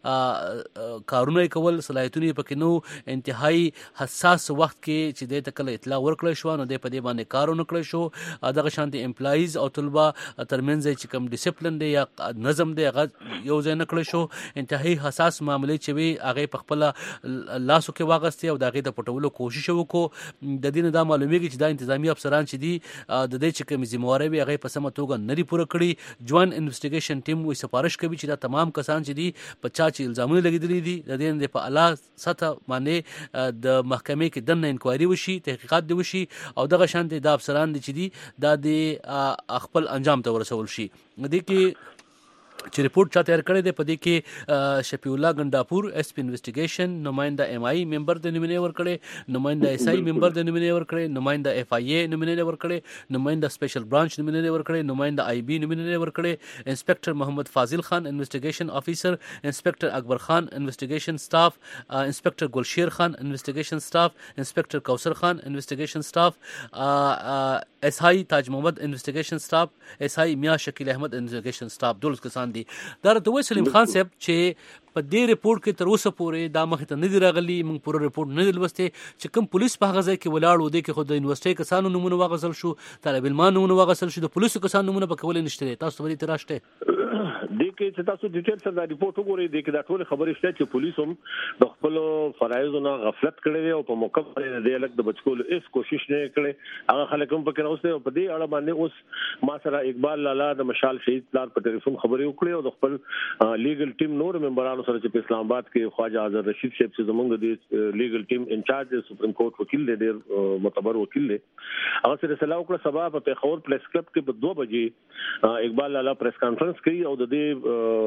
کارونه کول صلاحیتونه پکې نو انتهایی حساس وخت کې چې د تکل اطلاع ورکړل شو نو د په دې باندې کارونه کړل شو دغه شانتي امپلایز او طلبه ترمنځ چې کوم ډیسپلین دی یا نظم دی هغه یو ځای نه کړل شو انتهایی حساس معاملې چې وی هغه په خپل لاسو کې واغستي او دغه د پټولو کوشش وکړو د دین دا معلومیږي چې دا انتظامی افسران چې دي د دې چې کوم ذمہواری وي هغه په سمه توګه نه لري پوره کړی جوان انویسټیګیشن ټیم وی سفارش کوي چې تمام کسان چې دي په چا چې الزامونه لګیدلي دي د دې په اعلی سطح باندې د محکمې کې دنه انکوایري وشي تحقیقات دی وشي او دغه شان د افسران دي چې دي د خپل انجام ته ورسول شي د کې چې ریپورت چا تیار کړی دی په دې کې شفیع الله ګنداپور ایس پی انویسټیګیشن نماینده ایم آئی ممبر د نومینې ور کړی نماینده ایس آئی ممبر د نومینې ور کړی نماینده اف آئی اے نومینې ور کړی نماینده سپیشل برانچ نومینې ور کړی نماینده آئی بی نومینې ور کړی انسپیکټر محمد فاضل خان انویسټیګیشن افیسر انسپیکټر اکبر خان انویسټیګیشن سټاف انسپیکټر ګلشیر خان انویسټیګیشن سټاف انسپیکټر کوثر خان انویسټیګیشن سټاف ایس آئی تاج محمد انویسټیګیشن سټاف ایس آئی میا شکیل احمد انویسټیګیشن سټاف دولس کسان دي دا د سلیم خان صاحب چې په دې ریپورت کې تر اوسه پورې دا مخ ته نه دی راغلی موږ پوره ریپورت نه دی لوسته چې کوم پولیس په هغه ځای کې ولاړ و دي کې خو د یونیورسيټي کسانو نمونه واغسل شو طالب علمانو نمونه واغسل شو د پولیسو کسانو نمونه په کول نشته تاسو ولې تراشته د کې چې تاسو ډیټیل سره دا ریپورت وګورئ د کې دا ټول خبرې شته چې پولیس هم د خپل فرایضو نه غفلت کړی او په موقع باندې د الګ د بچکول هیڅ کوشش نه کړي هغه خلک هم پکې راوځي او په دې اړه باندې اوس ما سره اقبال لالا د مشال شهید پلار په ټلیفون خبرې وکړې او د خپل لیګل ټیم نور ممبرانو سره چې په اسلام آباد کې خواجه اظهر رشید صاحب چې زموږ د لیګل ټیم انچارج سپریم کورټ وکیل دی ډېر معتبر وکیل دی هغه سره سلام وکړه سبا په پیښور پریس کلب کې په دوه بجې اقبال لالا پریس کانفرنس کوي او د دې دې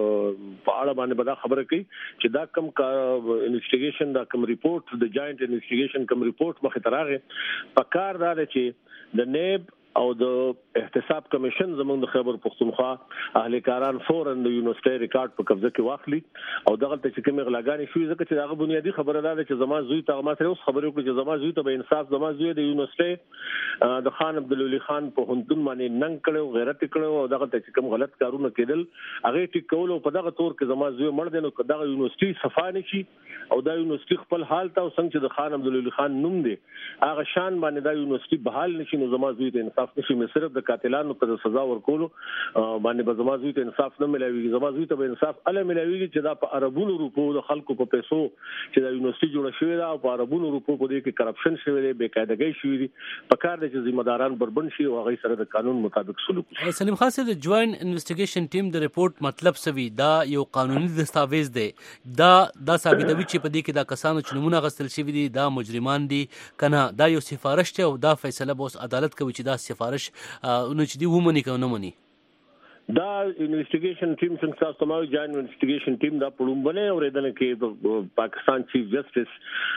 په اړه باندې به دا خبره کوي چې دا کم انویسټیګیشن دا کم ریپورت د جاینټ انویسټیګیشن کم ریپورت مخه تراغه په کار دا چې د نیب او د احتساب کمیشن زموږ د خیبر پختونخوا اهلکاران فورن د یونیورسيټي ریکارډ په قبضه کې واخلي او دغه ته چې کوم غلاګانی شوې ځکه چې دغه بنیادی خبره ده چې زما زوی ته ما سره اوس خبرې وکړي چې زما زوی ته به انصاف زما زوی د یونیورسيټي د خان عبدالولي خان په هندون باندې ننګ کړو غیرت کړو او دغه ته چې کوم غلط کارونه کېدل هغه ټیک کول او په دغه تور کې زما زوی مړ دی نو دغه یونیورسيټي صفانه شي او دا یونیورسيټي خپل حال ته څنګه چې د خان عبدالولي خان نوم دی هغه شان باندې دا یونیورسيټي بحال نشي نو زما زوی ته انصاف نشي مې صرف د قاتلانو په سزا ورکولو باندې به زما زوی ته انصاف نه ملایوي زما زوی ته به انصاف اله ملایوي چې دا په عربونو روپو د خلکو په پیسو چې دا یونیورسيټي جوړه شوې ده او په عربونو روپو په دې کې کرپشن شوی دی بې قاعدګي شوی دی په کار د چې ذمہ داران بربند شي او هغه سره د قانون مطابق سلوک وشي. سلیم خان صاحب د جوائنٹ انویسټیګیشن ټیم د ریپورت مطلب سوي دا یو قانوني دستاویز دی دا دا ثابتوي چې په دې کې دا کسانو چې نمونه غستل شوی دي دا مجرمان دي کنه دا یو سفارش ته او دا فیصله به عدالت کوي چې دا سفارش نو چې دی ومني که نه مني. دا انویسټیګیشن ټیم څنګه تاسو ما جاین انویسټیګیشن ټیم دا پړومبنه اوریدل کې پاکستان چیف جسټس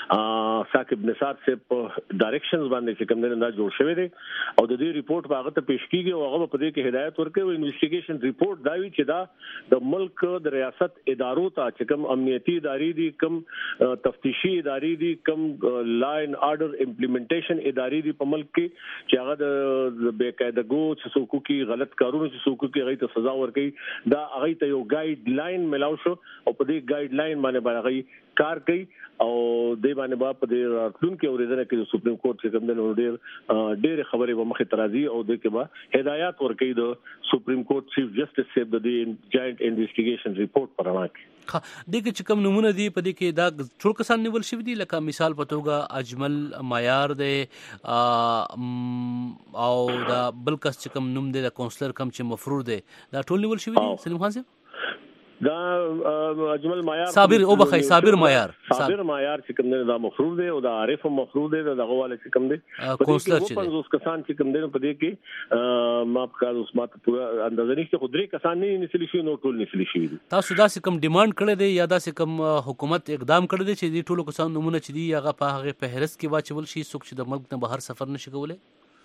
ثاقب نثار سے په ډایرکشنز باندې چې کوم نه جوړ شوی دی او د دې ریپورت هغه ته پیش کیږي او هغه په دې کې هدایت ورکوي انویسټیګیشن ریپورت دا وی چې دا د ملک د ریاست ادارو ته چې کوم امنیتي ادارې دي کوم تفتیشي ادارې دي کوم لا اینڈ آرډر امپلیمنټیشن ادارې دي په ملک کې چې هغه د بې قاعدګو چې څوک کی غلط کارونه چې څوک کی ته سزا ورکړي دا هغه ته یو ګایډ لاین ملاو شو او په دې ګایډ لاین باندې باندې کار کوي او د باندې با په دې راتلونکو اوریدنه کې د سپریم کورټ څخه کوم د ډېر ډېر خبرې به مخه ترازی او د کې به هدایت ورکړي د سپریم کورټ چیف جسټس صاحب د دې جاینټ انویسټیګیشن ریپورت پر وړاندې ها دغه چې کوم نمونه دي په دې کې دا ټول کسان نیول شوی دي لکه مثال په توګه اجمل معیار دی او دا بل کس چې کوم نوم دی د کونسلر کم چې مفرور دی دا ټول نیول شوی دي سلیم خان صاحب دا اجمل معیار صابر او بخای صابر معیار صابر معیار چې کوم دا مفروض دی او دا عارف مفروض دی دغه والے چې کوم دی کونسلر چې په اوس کسان چې کوم دی په دې کې ما په کار اوس ماته پورا اندازه نشته خو درې کسان نه نسلی شي نو ټول نسلی شي تاسو دا کوم ډیماند کړی دی یا دا کوم حکومت اقدام کړی دی چې دې ټولو کسان نمونه چې دی هغه په هغه فهرست کې واچول شي څوک چې د ملک نه بهر سفر نشي کولای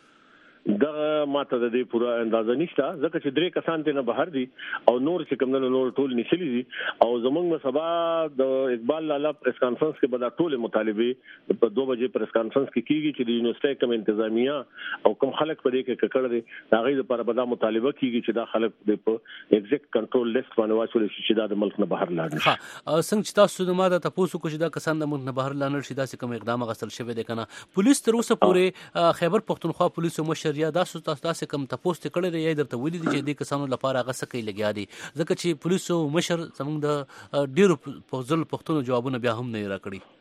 دا ماته د دې پورا اندازه نشته ځکه چې درې کسان ته نه بهر دي او نور چې کوم نه نور ټول نشلي دي او زمونږ سبا د اقبال لالا پریس کانفرنس کې به دا ټول مطالبه په دوه بجې پریس کانفرنس کې کیږي چې د یونیورسيټي کوم انتظامیه او کوم خلک په دې کې ککړ دي دا غي لپاره به دا مطالبه کیږي چې دا خلک په ایگزیکټ کنټرول لیست باندې واچول شي چې دا د ملک نه بهر لاړ شي. ها څنګه چې تاسو د ماده تاسو کو چې دا کسان د ملک نه بهر لاړ شي دا کوم اقدام غسل شوی دی کنه پولیس تر اوسه پورې خیبر پختونخوا پولیس مشر یا تاسو تاسو کوم تاسو ته کړی دی درته ویلي دي چې د کسانو لپاره هغه څه کوي لګیا دي ځکه چې پولیسو مشر زموږ د ډیرو په ځل پښتون جوابونه بیا هم نه راکړي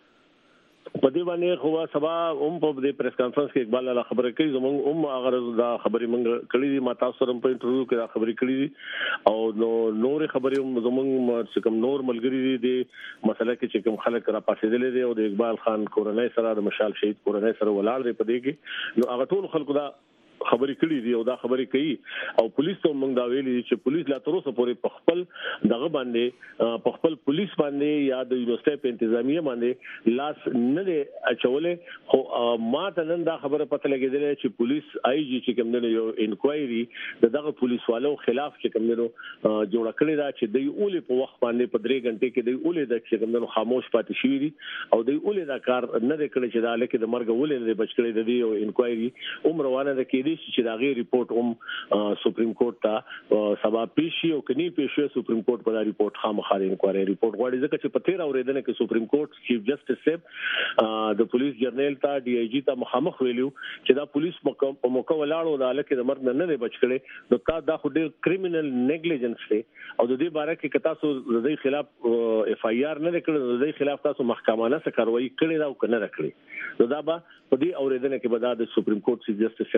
په دې باندې خو سبا هم په دې پریس کانفرنس کې اقبال الله خبره کوي زموږ هم هغه دا خبرې موږ کړې دي ما تاسو سره په انټرویو کې دا خبرې کړې دي او نو نور خبرې هم زموږ چې کوم نور ملګری دي د مسله کې چې کوم خلک را پاسېدل دي او د اقبال خان کورنۍ سره د مشال شهید کورنۍ سره ولاړ دي په دې کې نو هغه ټول خلکو دا خبرې کړې دي او دا خبرې کوي او پولیس ته موږ دا ویلي چې پولیس لا تر اوسه پورې په خپل دغه باندې په خپل پولیس باندې یا د یونیورسيټي په انتظامیه باندې لاس نه دی اچولې خو ما ته نن دا خبره پته لګېدله چې پولیس آی جی چې کوم نه یو انکوایري دغه پولیس والو خلاف چې کوم نه جوړ کړی دا چې د اولې په وخت باندې په درې غنټې کې د اولې د چې کوم نه خاموش پاتې شي دي او د اولې دا کار نه دی کړی چې دا لکه د مرګ اولې نه بچ کړی د دې او انکوایري عمر روانه ده کې چې دا غي ریپورت هم سپریم کورټ ته سبا پیشي او کني پیشي سپریم کورټ په دا ریپورت خامخا انکوایري ریپورت غواړي ځکه چې په تیر اوریدنه کې سپریم کورټ چیف جسټس صاحب د پولیس جرنیل ته ډي آی جی ته مخامخ ویلو چې دا پولیس په موقع ولاړو د الکه د مرګ نه نه بچ کړي نو تا دا خو ډیر کریمینل نیګلیجنس دی او د دې باره کې کتا سو د دې خلاف اف آی آر نه کړی د دې خلاف تاسو محکمانه څه کاروایی کړی دا او کنه کړی نو دا به په دې اوریدنه کې به دا د سپریم کورټ چیف جسټس صاحب خامخا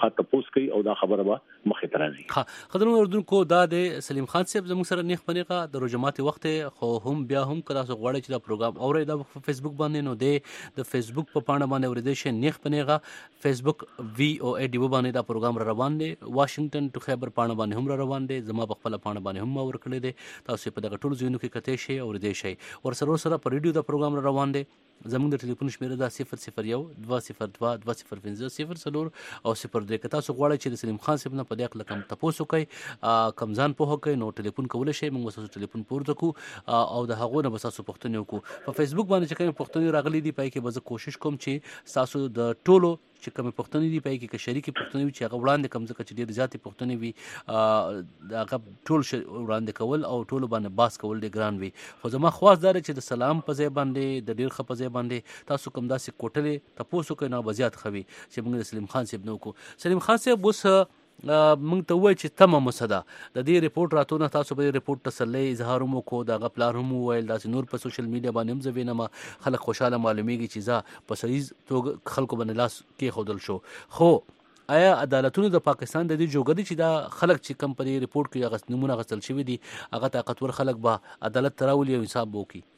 تحقیقات تپوس کوي او دا خبره به مخې ته راځي. ها قدرمن اردوونکو دا د سلیم خان صاحب زموږ سره نیخ پنیغه د روجمات وخت خو هم بیا هم کله سو غواړي چې دا پروګرام اوري دا په فیسبوک باندې نو د فیسبوک په پاڼه باندې ورېدې شي نیخ پنیغه فیسبوک وی او ای ډی باندې دا پروګرام را روان دی. واشنگټن ټو خیبر پاڼه باندې هم را روان دی. زما په خپل پاڼه باندې هم اور کړی دی. تاسو په دغه ټول ځینو کې کته شي او دې شي ور سره سره په ریډیو دا پروګرام را روان دی. زموږ د ټلیفون شمیره دا صفر صفر یو دوه صفر دوه دوه صفر پنځه صفر څلور او صفر درې که تاسو غواړئ چې د سلیم خان صاحب نه په دې اړه کوم تپوس وکړئ کم ځان پوهه کوئ نو ټلیفون کولی شئ. موږ به ستاسو ټلیفون پورته کړو او د هغو نه به ستاسو پوښتنې وکړو. په فیسبوک باندې چې کومې پوښتنې راغلي دي په هغې کې به زه کوشش کوم چې ستاسو د ټولو چې کومې پوښتنې دي په هغې کې که شریکې پوښتنې وي چې هغه وړاندې کړم ځکه چې ډېرې زیاتې پوښتنې وي هغه ټول وړاندې کول او ټولو باندې بحث کول ډېر ګران وي. خو زما خواست دا دی چې د سلام په ځای باندې د ډېر ښه په ځای باندې تاسو کوم داسې کوټلې تپوس وکړئ نو به زیات ښه وي چې موږ د سلیم خان صاحب نه وکړو. سلیم خان صاحب اوس موږ ته ووایي چې تمه مو څه ده د دې ریپورټ راتونه تاسو به د ریپورټ تسلی اظهار هم وکړو د هغه پلار هم وویل داسې نور په سوشل میډیا باندې هم زه وینم خلک خوشحاله معلومیږي چې زه په صحیح توګه خلکو باندې لاس کېښودل شو. خو آیا عدالتونو د پاکستان د دې جوګه دي چې دا خلک چې کم په دې ریپورټ کې هغه نمونه اخیستل شوي دي هغه طاقتور خلک به عدالت ته راولي او انصاف به وکړي؟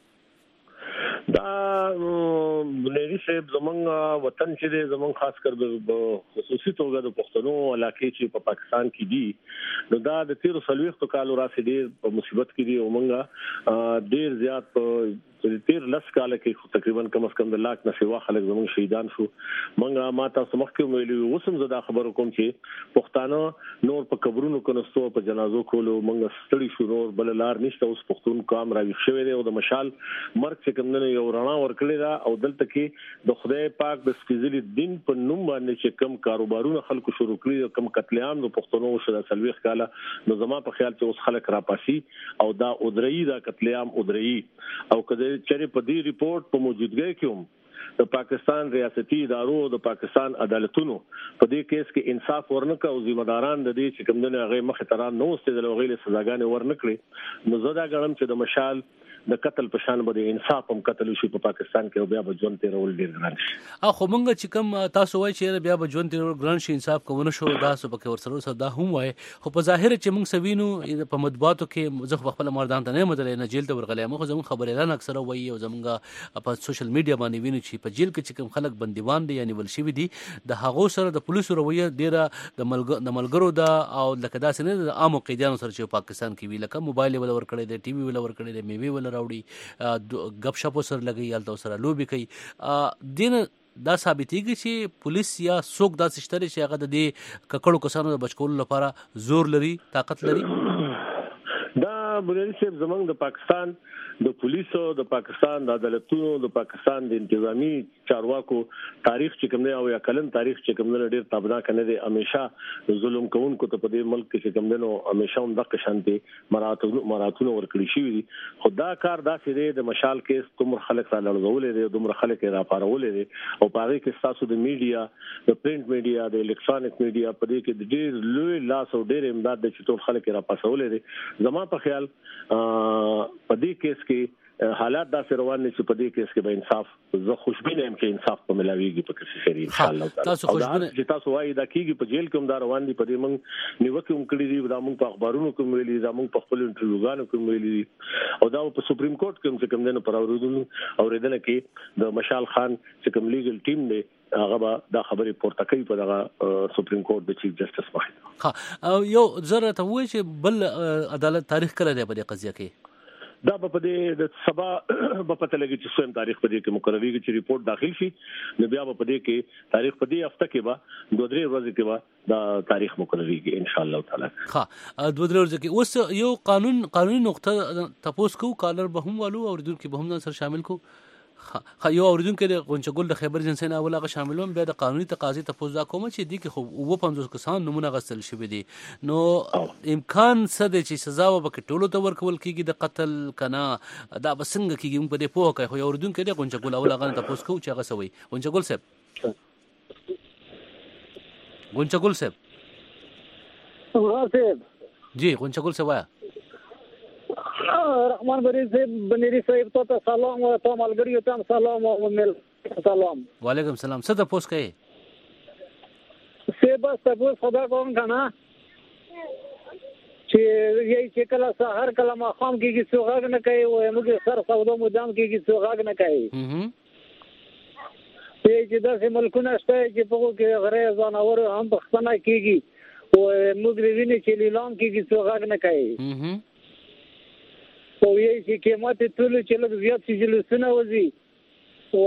دا بنيري صاحب زمونږ وطن چې دی زمونږ خاص کر د خصوصي توګه د پښتنو علاقې چې په پاکستان کې دي نو دا د تیرو څلوېښتو کالو راځي ډېر په مصیبت کې دي او مونږ ډېر زیات په تیر لس کال کې تقریبا کم از کم د لاک نه سوا خلک زمونږ شهیدان شو. مونږ ما تاسو مخکې ویلي اوس هم زه دا خبرو کوم چې پښتانه نور په قبرونو کنستو په جنازو کولو مونږ ستړي شو نور بل لار نشته. اوس پښتون قام راویښ شوی دی او د مشال مرګ چې کوم نه یو رڼا ورکړی دا او دلته کې د خدای پاک د سپېڅلي دین په نوم باندې چې کم کاروبارونه خلکو شروع کړي کم قتل عام د پښتنو شوه څلوېښت کاله نو زما په خیال چې اوس خلک راپاسي او دا ودرېي دا قتل عام ودرېي او کله چې په دې ریپورت په موجودګۍ کې هم د پاکستان ریاستي ادارو د پاکستان عدالتونو په دې کیس کې انصاف ورنکړ او ذمہ داران د دې چې کوم نه هغه مخ ته نه وستل او غیله سزاګانې ورنکړي نو زه دا غواړم چې د مشال د قتل په شان باندې انصاف هم قتل شي په پاکستان کې او بیا به ژوند تیرول ډیر ګران شي. خو مونږ چې کوم تاسو وایي چې بیا به ژوند تیرول ګران شي انصاف کوونه شو دا سو پکې ورسره سره دا هم وایي خو په ظاهر چې مونږ سوینو په مطبوعاتو کې زه خپل مردان ته نه مدلې نه جیل ته ورغلی مخ زموږ خبر اعلان اکثره وایي او زمونږ په سوشل میډیا باندې ویني چې په جیل کې چې کوم خلک بندیوان دي یعنی ول شي دي د هغو سره د پولیسو رویه ډیره د ملګرو دا او لکه داسې نه د عامو قیدیانو سره چې پاکستان کې وی لکه موبایل ول ور کړی دی ټي وي ول ور کړی دی میوي ول راوړي غب شپ سره لګي یالته سره لوبي کوي دین دا ثابتېږي چې پولیس یا څوک داسې شته چې هغه د دې ککړو کسانو د بچکولو لپاره زور لري طاقت لري. دا بنيري صاحب زمونږ د پاکستان د پولیسو د پاکستان د عدالتونو د پاکستان د انتظامی چارواکو تاریخ چې کوم دی او یا کلن تاریخ چې کوم دی ډیر تابناک نه دی همیشه ظلم کوونکو ته په دې ملک کې چې کوم دی نو همیشه هم د قشانتي مراتب مراتب ورکړي شي دي. خدا کار دا چې دی د مشال کیس کوم خلک را لړزولې دي دومره خلک را پارولې دي او په هغه کې تاسو د میډیا د پرینټ میډیا د الکترونیک میډیا په دې کې ډیر لوی لاس او ډیر امداد د چټول خلک را پاسولې دي. زما په خیال په دې کیس کې حالات دا روان دي چې په دې کیس کې به انصاف زه خوشبینه یم چې انصاف په ملاويږي په کیسه کې ان شاء الله تعالی. تاسو خوشبینه چې تاسو وایي دا کیږي په جیل کې هم دا روان دي په دې موږ نیوکه هم کړې دي دا موږ په اخبارونو کې ویلي دا موږ په خپل انټرویوګانو کې ویلي او دا په سپریم کورټ کې هم چې کوم دنه پر اوریدل اوریدل کې د مشال خان چې کوم لیګل ټیم دی هغه دا خبرې پورته کوي په دغه سپریم کورټ د چیف جسټس مخې. ها یو زره ته وایي چې بل عدالت تاریخ کړی دی په دې قضیه کې دا په دې د سبا په پته لګي چې څوم تاریخ په دې کې مقرريږي چې ریپورت داخل شي نو بیا په دې کې تاریخ په دې هفته کې به دوه درې ورځې کې به دا تاریخ مقرريږي ان شاء الله تعالی. ها دوه درې ورځې کې اوس یو قانون قانوني نقطه تاسو کو کالر به هم والو او دونکو به هم سره شامل کو خا یو اوریدونکو د غونچګل د خیبر جنسي نه اوله شاملوم بیا د قانوني تقاضې تفوز دا کوم چې دي کې خو و پنځوس کسان نمونه غسل شوی دي نو امکان څه دی چې سزا وبکه ټولو ته ورکول کیږي د قتل کنا دا بسنګ کیږي په دې پوهه کوي خو اوریدونکو د غونچګل اوله غن تفوز کو چې هغه سوي غونچګل صاحب غونچګل صاحب جی غونچګل صاحب وایا رحمان بری صاحب بنيري صاحب ته سلام او ته ملګری ته سلام او مل سلام وعلیکم سلام څه د پوس کوي څه بس تاسو خدا کوم کنه چې یې چې کله سحر کله ماقام کېږي څو غږ نه کوي او موږ سر سودا مدام کېږي څو غږ نه کوي چې داسې ملکونه شته چې په کې غره ځانور هم پښتنه کېږي او موږ ویني چې لیلام کېږي څو غږ نه کوي او یې چې قیمت ټول چې لږ زیات شي جلسونه وځي او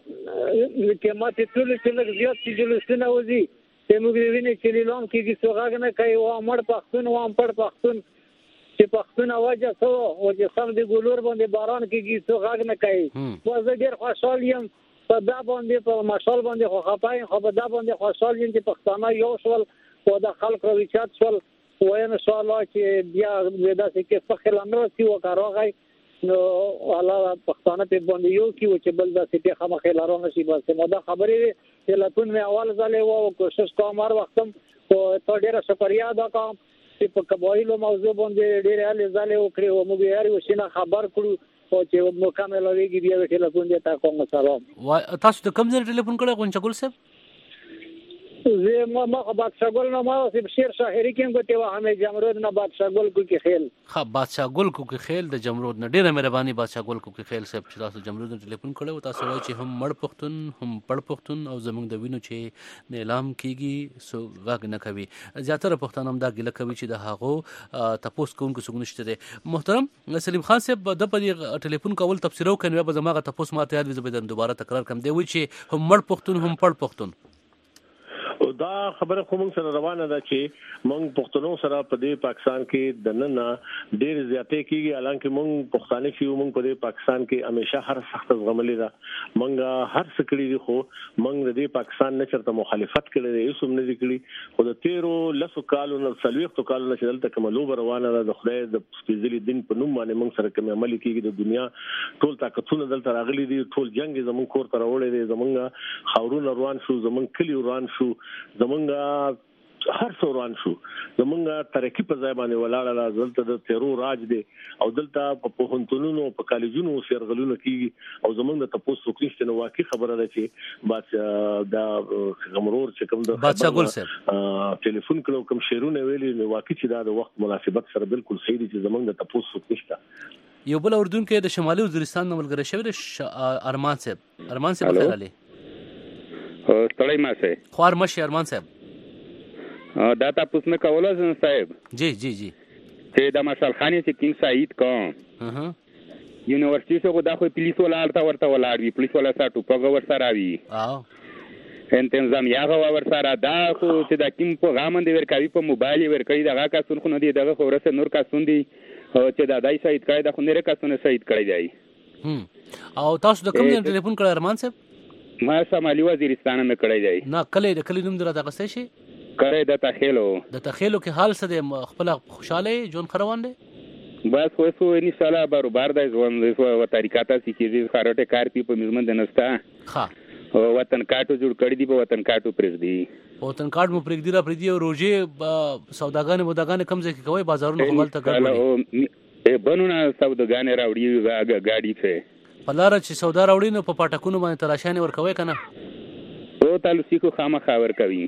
قیمت ټول چې لږ زیات شي جلسونه وځي چې موږ ویني چې لیلام کېږي څو غږ نه کوي او امر پښتون او امپړ پښتون چې پښتون اواجه سو او چې سم د ګولور باندې باران کېږي څو غږ نه کوي خو زه ډېر خوشحال یم په دا باندې په مشال باندې خو خپای خو په دا باندې خوشحال یم چې پښتانه یو شول او د خلکو وچات شول وای ان شاء الله چې بیا داسې کې فخر لمر سی وکړای نو الله پښتانه په باندې یو کې چې بل داسې په خامخې لارو نشي بس مدا خبرې چې لکون مې اول ځلې وو کوشش کوم هر وختم او ته ډیره شکریا ادا کوم چې په قبایلو موضوع باندې ډیره هلې ځلې وکړې او موږ یې وشینه خبر کړو او چې مکمل ویږي بیا ټلیفون دی تا کوم سلام تاسو ته کوم ځای ټلیفون کړی غونچګل صاحب زه ما ما بادشاہ ګل نه ما سب شیر شاعری کې کوته و همې جمرود نه بادشاہ ګل کو کې خیل ها بادشاہ ګل کو کې خیل د جمرود نه ډیره مهرباني بادشاہ ګل کو کې خیل صاحب چې تاسو جمرود نه ټلیفون کړو تاسو وایي چې هم مړ پښتون هم پړ پښتون او زمونږ د وینو چې اعلان کیږي سو واګ نه کوي زیاتره پښتون هم دا ګله کوي چې د هغه تاسو کوونکو سګنشته محترم سلیم خان صاحب د په ټلیفون کول تفسیرو کنه به زماغه تاسو ماته یاد وي زبر دوباره تکرار کوم دی وی چې هم مړ پښتون هم پړ پښتون دا خبره کوم سره روانه ده چې مونږ پښتنو سره په دې پاکستان کې د نن ډېر زیاتې کیږي حالانکه مونږ پښتانه شو مونږ په دې پاکستان کې همیشه هر سخت زغملې ده مونږ هر څه کړی دي خو مونږ د دې پاکستان نه چرته مخالفت کړی دی اوس هم نه کړی خو د تیرو لسو کالو نه څلوېښتو کالو نه چې دلته کومه لوبه روانه ده د خدای د سپېڅلي دین په نوم باندې مونږ سره کوم عمل کیږي د دنیا ټول طاقتونه دلته راغلي دي ټول جنگ زمونږ کور ته راوړی دی زمونږ خاورونه روان شو زمونږ کلی روان شو زمونږه هر څو روان شو زمونږه ترقی په ځای باندې ولاړه دلته د تیرو راج دی او دلته په پوهنتونونو په کالجونو سیرغلونو کیږي او زمونږ د تاسو کوښښ نه واقعي خبره ده چې بس دا غمرور چې کوم د بادشاہ ګل صاحب ټلیفون کړو کوم شیرونه ویلي نو واقعي چې دا د وخت مناسبت سره بالکل صحیح دي چې زمونږ د تاسو کوښښ یو بل اردن کې د شمالي وزیرستان نو ملګری شوی ارمان صاحب ارمان صاحب خیر علي ستړی ما سه خوار مشي ارمان صاحب دا تاسو نه کولای زن صاحب جی جی جی چې د مشال خاني چې کینګ سعید کوم اها یونیورسيټي څخه دا خو پولیس ولا الته ورته ولاړ وی پولیس ولا ساتو په ور سره وی او انتظام یاغه ور سره دا خو چې دا کیم په غامن دی ورکوي په موبایل ورکوي دا کا سن خو نه دی دغه خورسه نور کا سن دی چې دا دای سعید کړي دا خو نه کا سن سعید کړي دی هم او تاسو د کوم ټلیفون کړه ارمان صاحب ما شمالي وزیرستان مې کړی دی نه کله د کلی نوم درته غسې شي کړی د تخیلو د تخیلو کې حال څه دی خپل خوشاله جون خروان دی بس خو سو ان شاء الله برابر دی ځوان د طریقاته سې چې خاروټه کار پی په مزمن د نستا ها وطن کاټو جوړ کړی دی په وطن کاټو پرېږ دی وطن کاټ مو پرېږ دی را پرېږ دی او روزي سوداګان موداګان کم ځای کې کوي بازارونو خپل ته ګرځي بنونه سوداګان راوړي غاډي څه پلاره چې سودا راوړي نو په پټکونو باندې تراشانه ور کوي کنه او تعلق کو خامخا ور کوي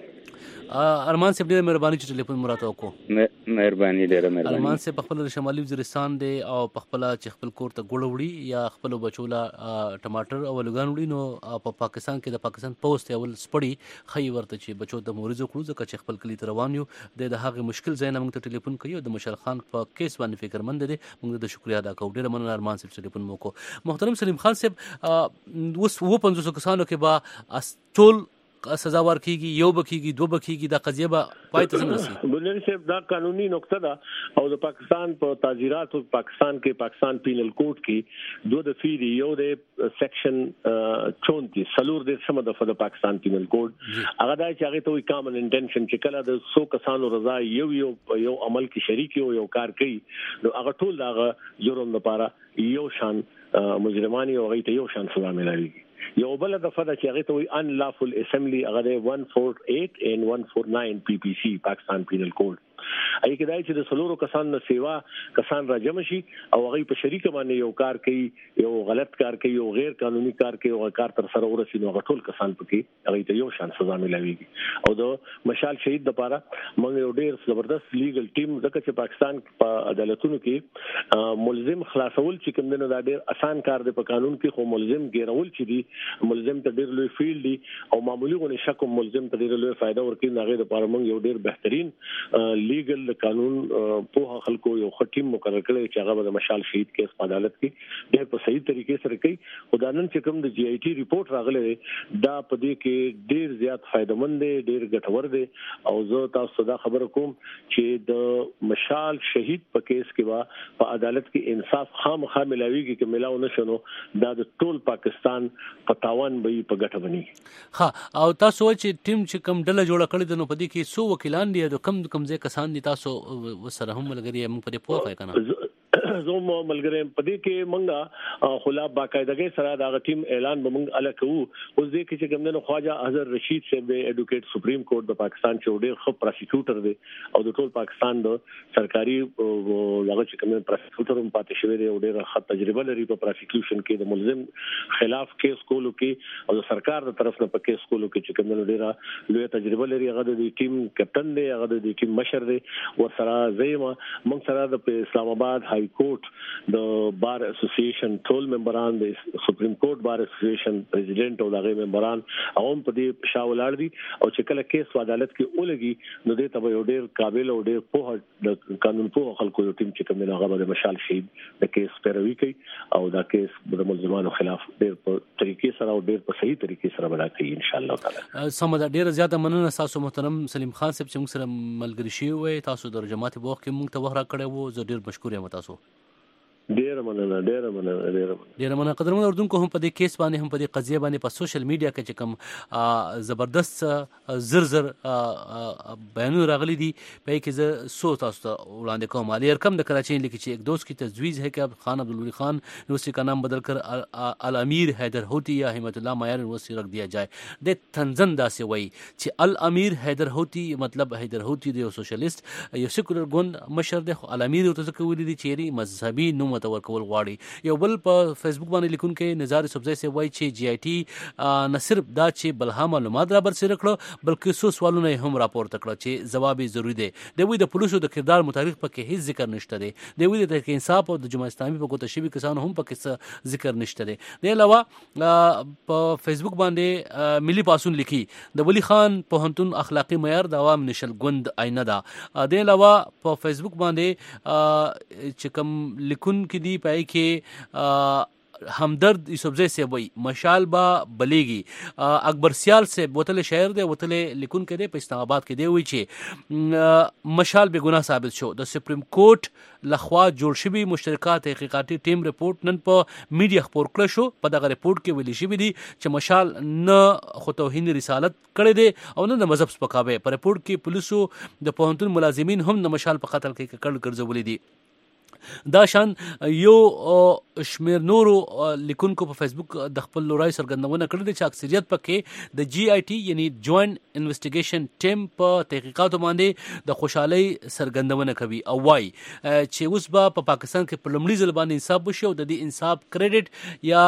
ارمان صاحب ډېر مهرباني چې ټلیفون مراته وکړو مهرباني ډېر مهرباني ارمان صاحب په خپل شمالي وزیرستان دی او په خپل چې خپل کور ته ګوړ وړي یا خپل بچولا ټماټر او لګان وړي نو په پاکستان کې د پاکستان پوسټ اول سپړي خي ورته چې بچو د موريزو کړو ځکه چې خپل کلی روان یو د هغه مشکل ځای نه موږ ته ټلیفون کوي او د مشال خان په کیس باندې فکرمند دي موږ د شکریا ادا کوو ډېر مننه ارمان صاحب ټلیفون مو کو محترم سلیم خان صاحب اوس و پنځوس کسانو کې با ټول سزا ورکیږي یو بکیږي دو بکیږي دا قضیه به پای ته څنګه رسي بلنی صاحب دا قانوني نقطه ده او د پاکستان په تعزیرات او پاکستان کې پاکستان پینل کوډ کې دوه د فیری یو د سیکشن چونتیس سلور د سم د فد پاکستان پینل کوډ هغه دا چې هغه ته وی کامن انټنشن چې کله د سو کسانو رضا یو یو یو عمل کې شریک یو یو کار کوي نو هغه ټول دا جرم لپاره یو شان مجرمانی او هغه ته یو شان سزا ملایي یو بل د فدا چې هغه ته وی ان لافل اسمبلی هغه one forty-eight and one forty-nine پی پی سی پاکستان پینل کوډ ای کدای چې د سلورو کسان نه سیوا کسان را جمع شي او هغه په شریک باندې یو کار کوي یو غلط کار کوي یو غیر قانوني کار کوي او کار تر سره ورسي نو ټول کسان پکې هغه ته یو شان سزا ملويږي او د مشال شهید د لپاره موږ یو ډیر زبردست لیګل ټیم ځکه چې پاکستان په عدالتونو کې ملزم خلاصول چې کوم نه دا ډیر اسان کار دی په قانون کې خو ملزم ګیرول چې دی ملزم ته ډیر لوی فیلډ دی او معمولی غو نشک ملزم ته ډیر لوی فائدہ ورکړي هغه د لپاره موږ یو ډیر بهترین لیګل قانون په خلکو یو ټیم مقرر کړی چې هغه د مشال شهید کیس په عدالت کې ډیر په صحیح طریقې سره کوي خدانن چې کوم د جی آی ټی ریپورت راغلی دا په دې کې ډیر زیات فائدہ مند دی ډیر ګټور دی او زه تاسو ته خبر کوم چې د مشال شهید په کیس کې وا په عدالت کې انصاف خامخا ملاويږي چې ملاو نشونو دا د ټول پاکستان په تاوان به په ګټه بني. ها او تاسو چې ټیم چې کوم ډله جوړه کړې ده نو په دې کې څو وکیلان دي او کم کم ځای کسان دي تاسو سره هم ملګری موږ په دې پوه کړئ کنه زوم ملګری په دې کې مونږه خلا باقاعدګۍ سره دا ټیم اعلان به مونږ الګ کوو اوس دې کې چې کوم نه خواجه اظهر رشید صاحب د ایډوکیټ سپریم کورټ د پاکستان چې ډېر ښه پروسیکیوټر دی او د ټول پاکستان د سرکاري لغه چې کوم پروسیکیوټر هم پاتې شوی دی او ډېر ښه تجربه لري په پروسیکیوشن کې د ملزم خلاف کیس کولو کې او د سرکار د طرف نه په کیس کولو کې چې کوم نه ډېر لوی تجربه لري هغه د ټیم کپټن دی هغه د ټیم مشر دی ورسره زېما موږ سره د اسلام آباد های کورټ د بار اسوسییشن ټول ممبران د سپریم کورټ بار اسوسییشن پریزیډنټ او دغه ممبران هم په دې شاولار دي او چې کله کیس عدالت کې ولګي نو دې ته یو ډېر قابل او ډېر په د قانون په خلکو یو ټیم چې کوم نه هغه د مشال شهید د کیس پیروي کوي او دا کیس د ملزمانو خلاف ډېر په طریقې سره او ډېر په صحیح طریقې سره بنا کوي ان شاء الله تعالی. سم دا ډېر زیاته مننه تاسو محترم سلیم خان صاحب چې موږ سره ملګری شوی وي تاسو د جماعت په وخت کې موږ ته وخت را کړی وو زه ډېر مشکور یم تاسو. ډیر مننه ډیر مننه ډیر مننه ډیر مننه قدرمن اردوونکو هم په دې کیس باندې هم په دې قضیه باندې په سوشل میډیا کې چې کوم زبردست زر زر بیانونه راغلي دي په کې زه سو تاسو ته وړاندې کوم علي ارکم د کراچی لیکي چې ایک دوست کی تجویز ہے کہ اب خان عبدالولی خان یونیورسٹی کا نام بدل کر الامیر حیدر ہوتی یا ہمت اللہ معیار یونیورسٹی رکھ دیا جائے. د تنزن دا سے وای چې الامیر حیدر ہوتی مطلب حیدر ہوتی دی سوشلیست یو سیکولر ګوند مشر دی الامیر ته څه کوي دي چیرې مذهبي نوم ورکول غواړي. یو بل په فیسبوک باندې لیکون کې نزار سبزی سے وای چې جی آی ټی نه صرف دا چې بلها معلومات را برسېره کړو بلکې څو سوالونه هم راپورته کړو چې جواب ضروري دی. د وی د پولیسو د کردار مطابق پکې هیڅ ذکر نشته دی. د وی د انصاف او د جماعت اسلامي په ګوته شوی کسانو هم پکې ذکر نشته دی. د علاوه په فیسبوک باندې ملي پاسون لیکي د ولی خان پوهنتون اخلاقی معیار د عوام نشل ګوند آینه ده. د علاوه په فیسبوک باندې چې کوم لیکون کې دی پای کې हमदर्द यूसुफजई से वही मशाल बा बलेगी अकबर सियाल से बोतल शहर दे बोतल लिखुन के दे पे इस्लामाबाद के दे हुई छे मशाल बेगुनाह साबित शो द सुप्रीम कोर्ट लखवा जोड़ शिबी मुश्तरका तहकीकाती टीम रिपोर्ट नन पर मीडिया खबर कल शो पर दगा रिपोर्ट के वली शिबी दी च मशाल न खुतौहीन रिसालत करे दे और न मजहब पकावे पर रिपोर्ट की पुलिसो द पहुंतुन मुलाजिमीन हम न मशाल पर कत्ल के कड़ कर बोली दी دا شان یو شمیر نورو لیکونکو په فیسبوک د خپل لورای سرګندونه کړې دي چې اکثریت پکې د جی آی ټی یعنی جوائنٹ انویسټیګیشن ټیم په تحقیقاتو باندې د خوشحالي سرګندونه کوي او وای چې اوس به په پاکستان کې په لومړي ځل باندې انصاف وشي او د دې انصاف کریډټ یا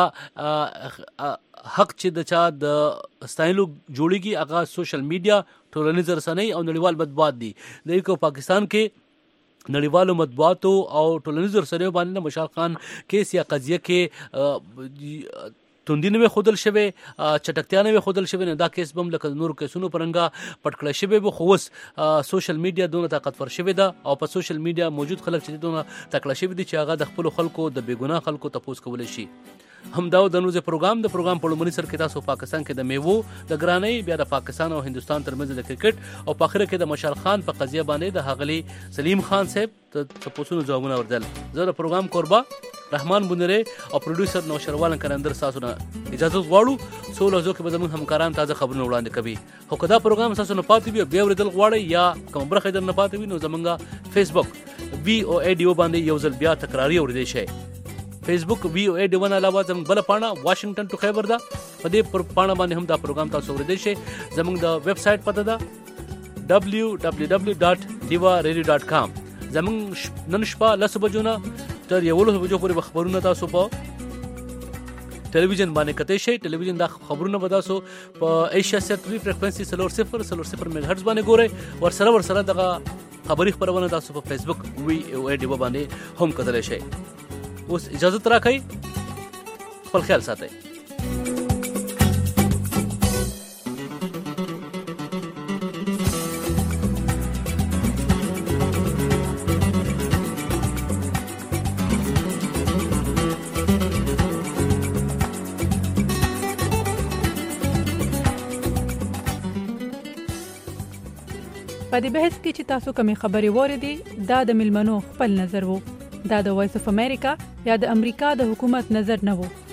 حق چې د چا د ستایلو جوړیږي هغه سوشل میډیا ټولنیز رسنۍ او نړیوال مطبوعات دي. د یو پاکستان کې نړیوالو مطبوعاتو او ټولنیزو رسنیو باندې مشال خان کیس یا قضیه کې توندی نه خودل شوی چټکتیا نه خودل شوی نه دا کیس بم لکه نور کیسونو پرنګا پټکړه شوی به خوس سوشل میډیا دونه طاقتور شوی دا او په سوشل میډیا موجود خلک چې دونه تکړه شوی دي چې هغه د خپل خلکو د بیګناه خلکو تپوس کول شي. هم دا د نوزه پروګرام د پروګرام په لومړي سر کې تاسو پاکستان کې د میوو د ګرانۍ بیا د پاکستان او هندستان ترمنځ د کرکټ او په اخر کې د مشال خان په قضیه باندې د هغلی سلیم خان صاحب ته تاسو ځوابونه وردل. زه د پروګرام قربا رحمان بنره او پروډوسر نوشروال کلندر تاسو نه اجازه غواړو سو لږه کې به زموږ همکاران تازه خبرونه وړاندې کوي. هو کدا پروګرام تاسو نه پاتې وي بیا ورته غواړئ یا کوم برخه در نه پاتې وي نو زمونږه فیسبوک وی او ای ډیو باندې یو ځل بیا تکراری اوریدل شي. فیسبوک وی او ای ډی ون علاوه زموږ بل پاڼه واشنگټن ټو خیبر ده په دې پاڼه باندې هم دا پروګرام تاسو اوریدل شي. زموږ د ویب سټ پته ده دبلیو دبلیو دبلیو ډاٹ دیوا ریډیو ډاټ کام. زمونږ نن شپه لس بجو نه تر یولس بجو پورې خبرونه تاسو په ټلویزیون باندې کتئ شئ. ټلویزیون دا خبرونه به تاسو په ایشیا سیټري فریکوئنسي څلور صفر څلور صفر میگا هرتز باندې ګورئ. ورسره ورسره دغه خبري خبرونه تاسو په فیسبوک وی او ای ډیوا باندې هم کتلی شئ. اوس اجازه راکړئ، خپل خیال ساتئ. په دې بحث کې چې تاسو کومې خبرې واورېدې دا د ملمنو خپل نظر وو. دا د وایس اف امریکا یا د امریکا د حکومت نظر نه وو.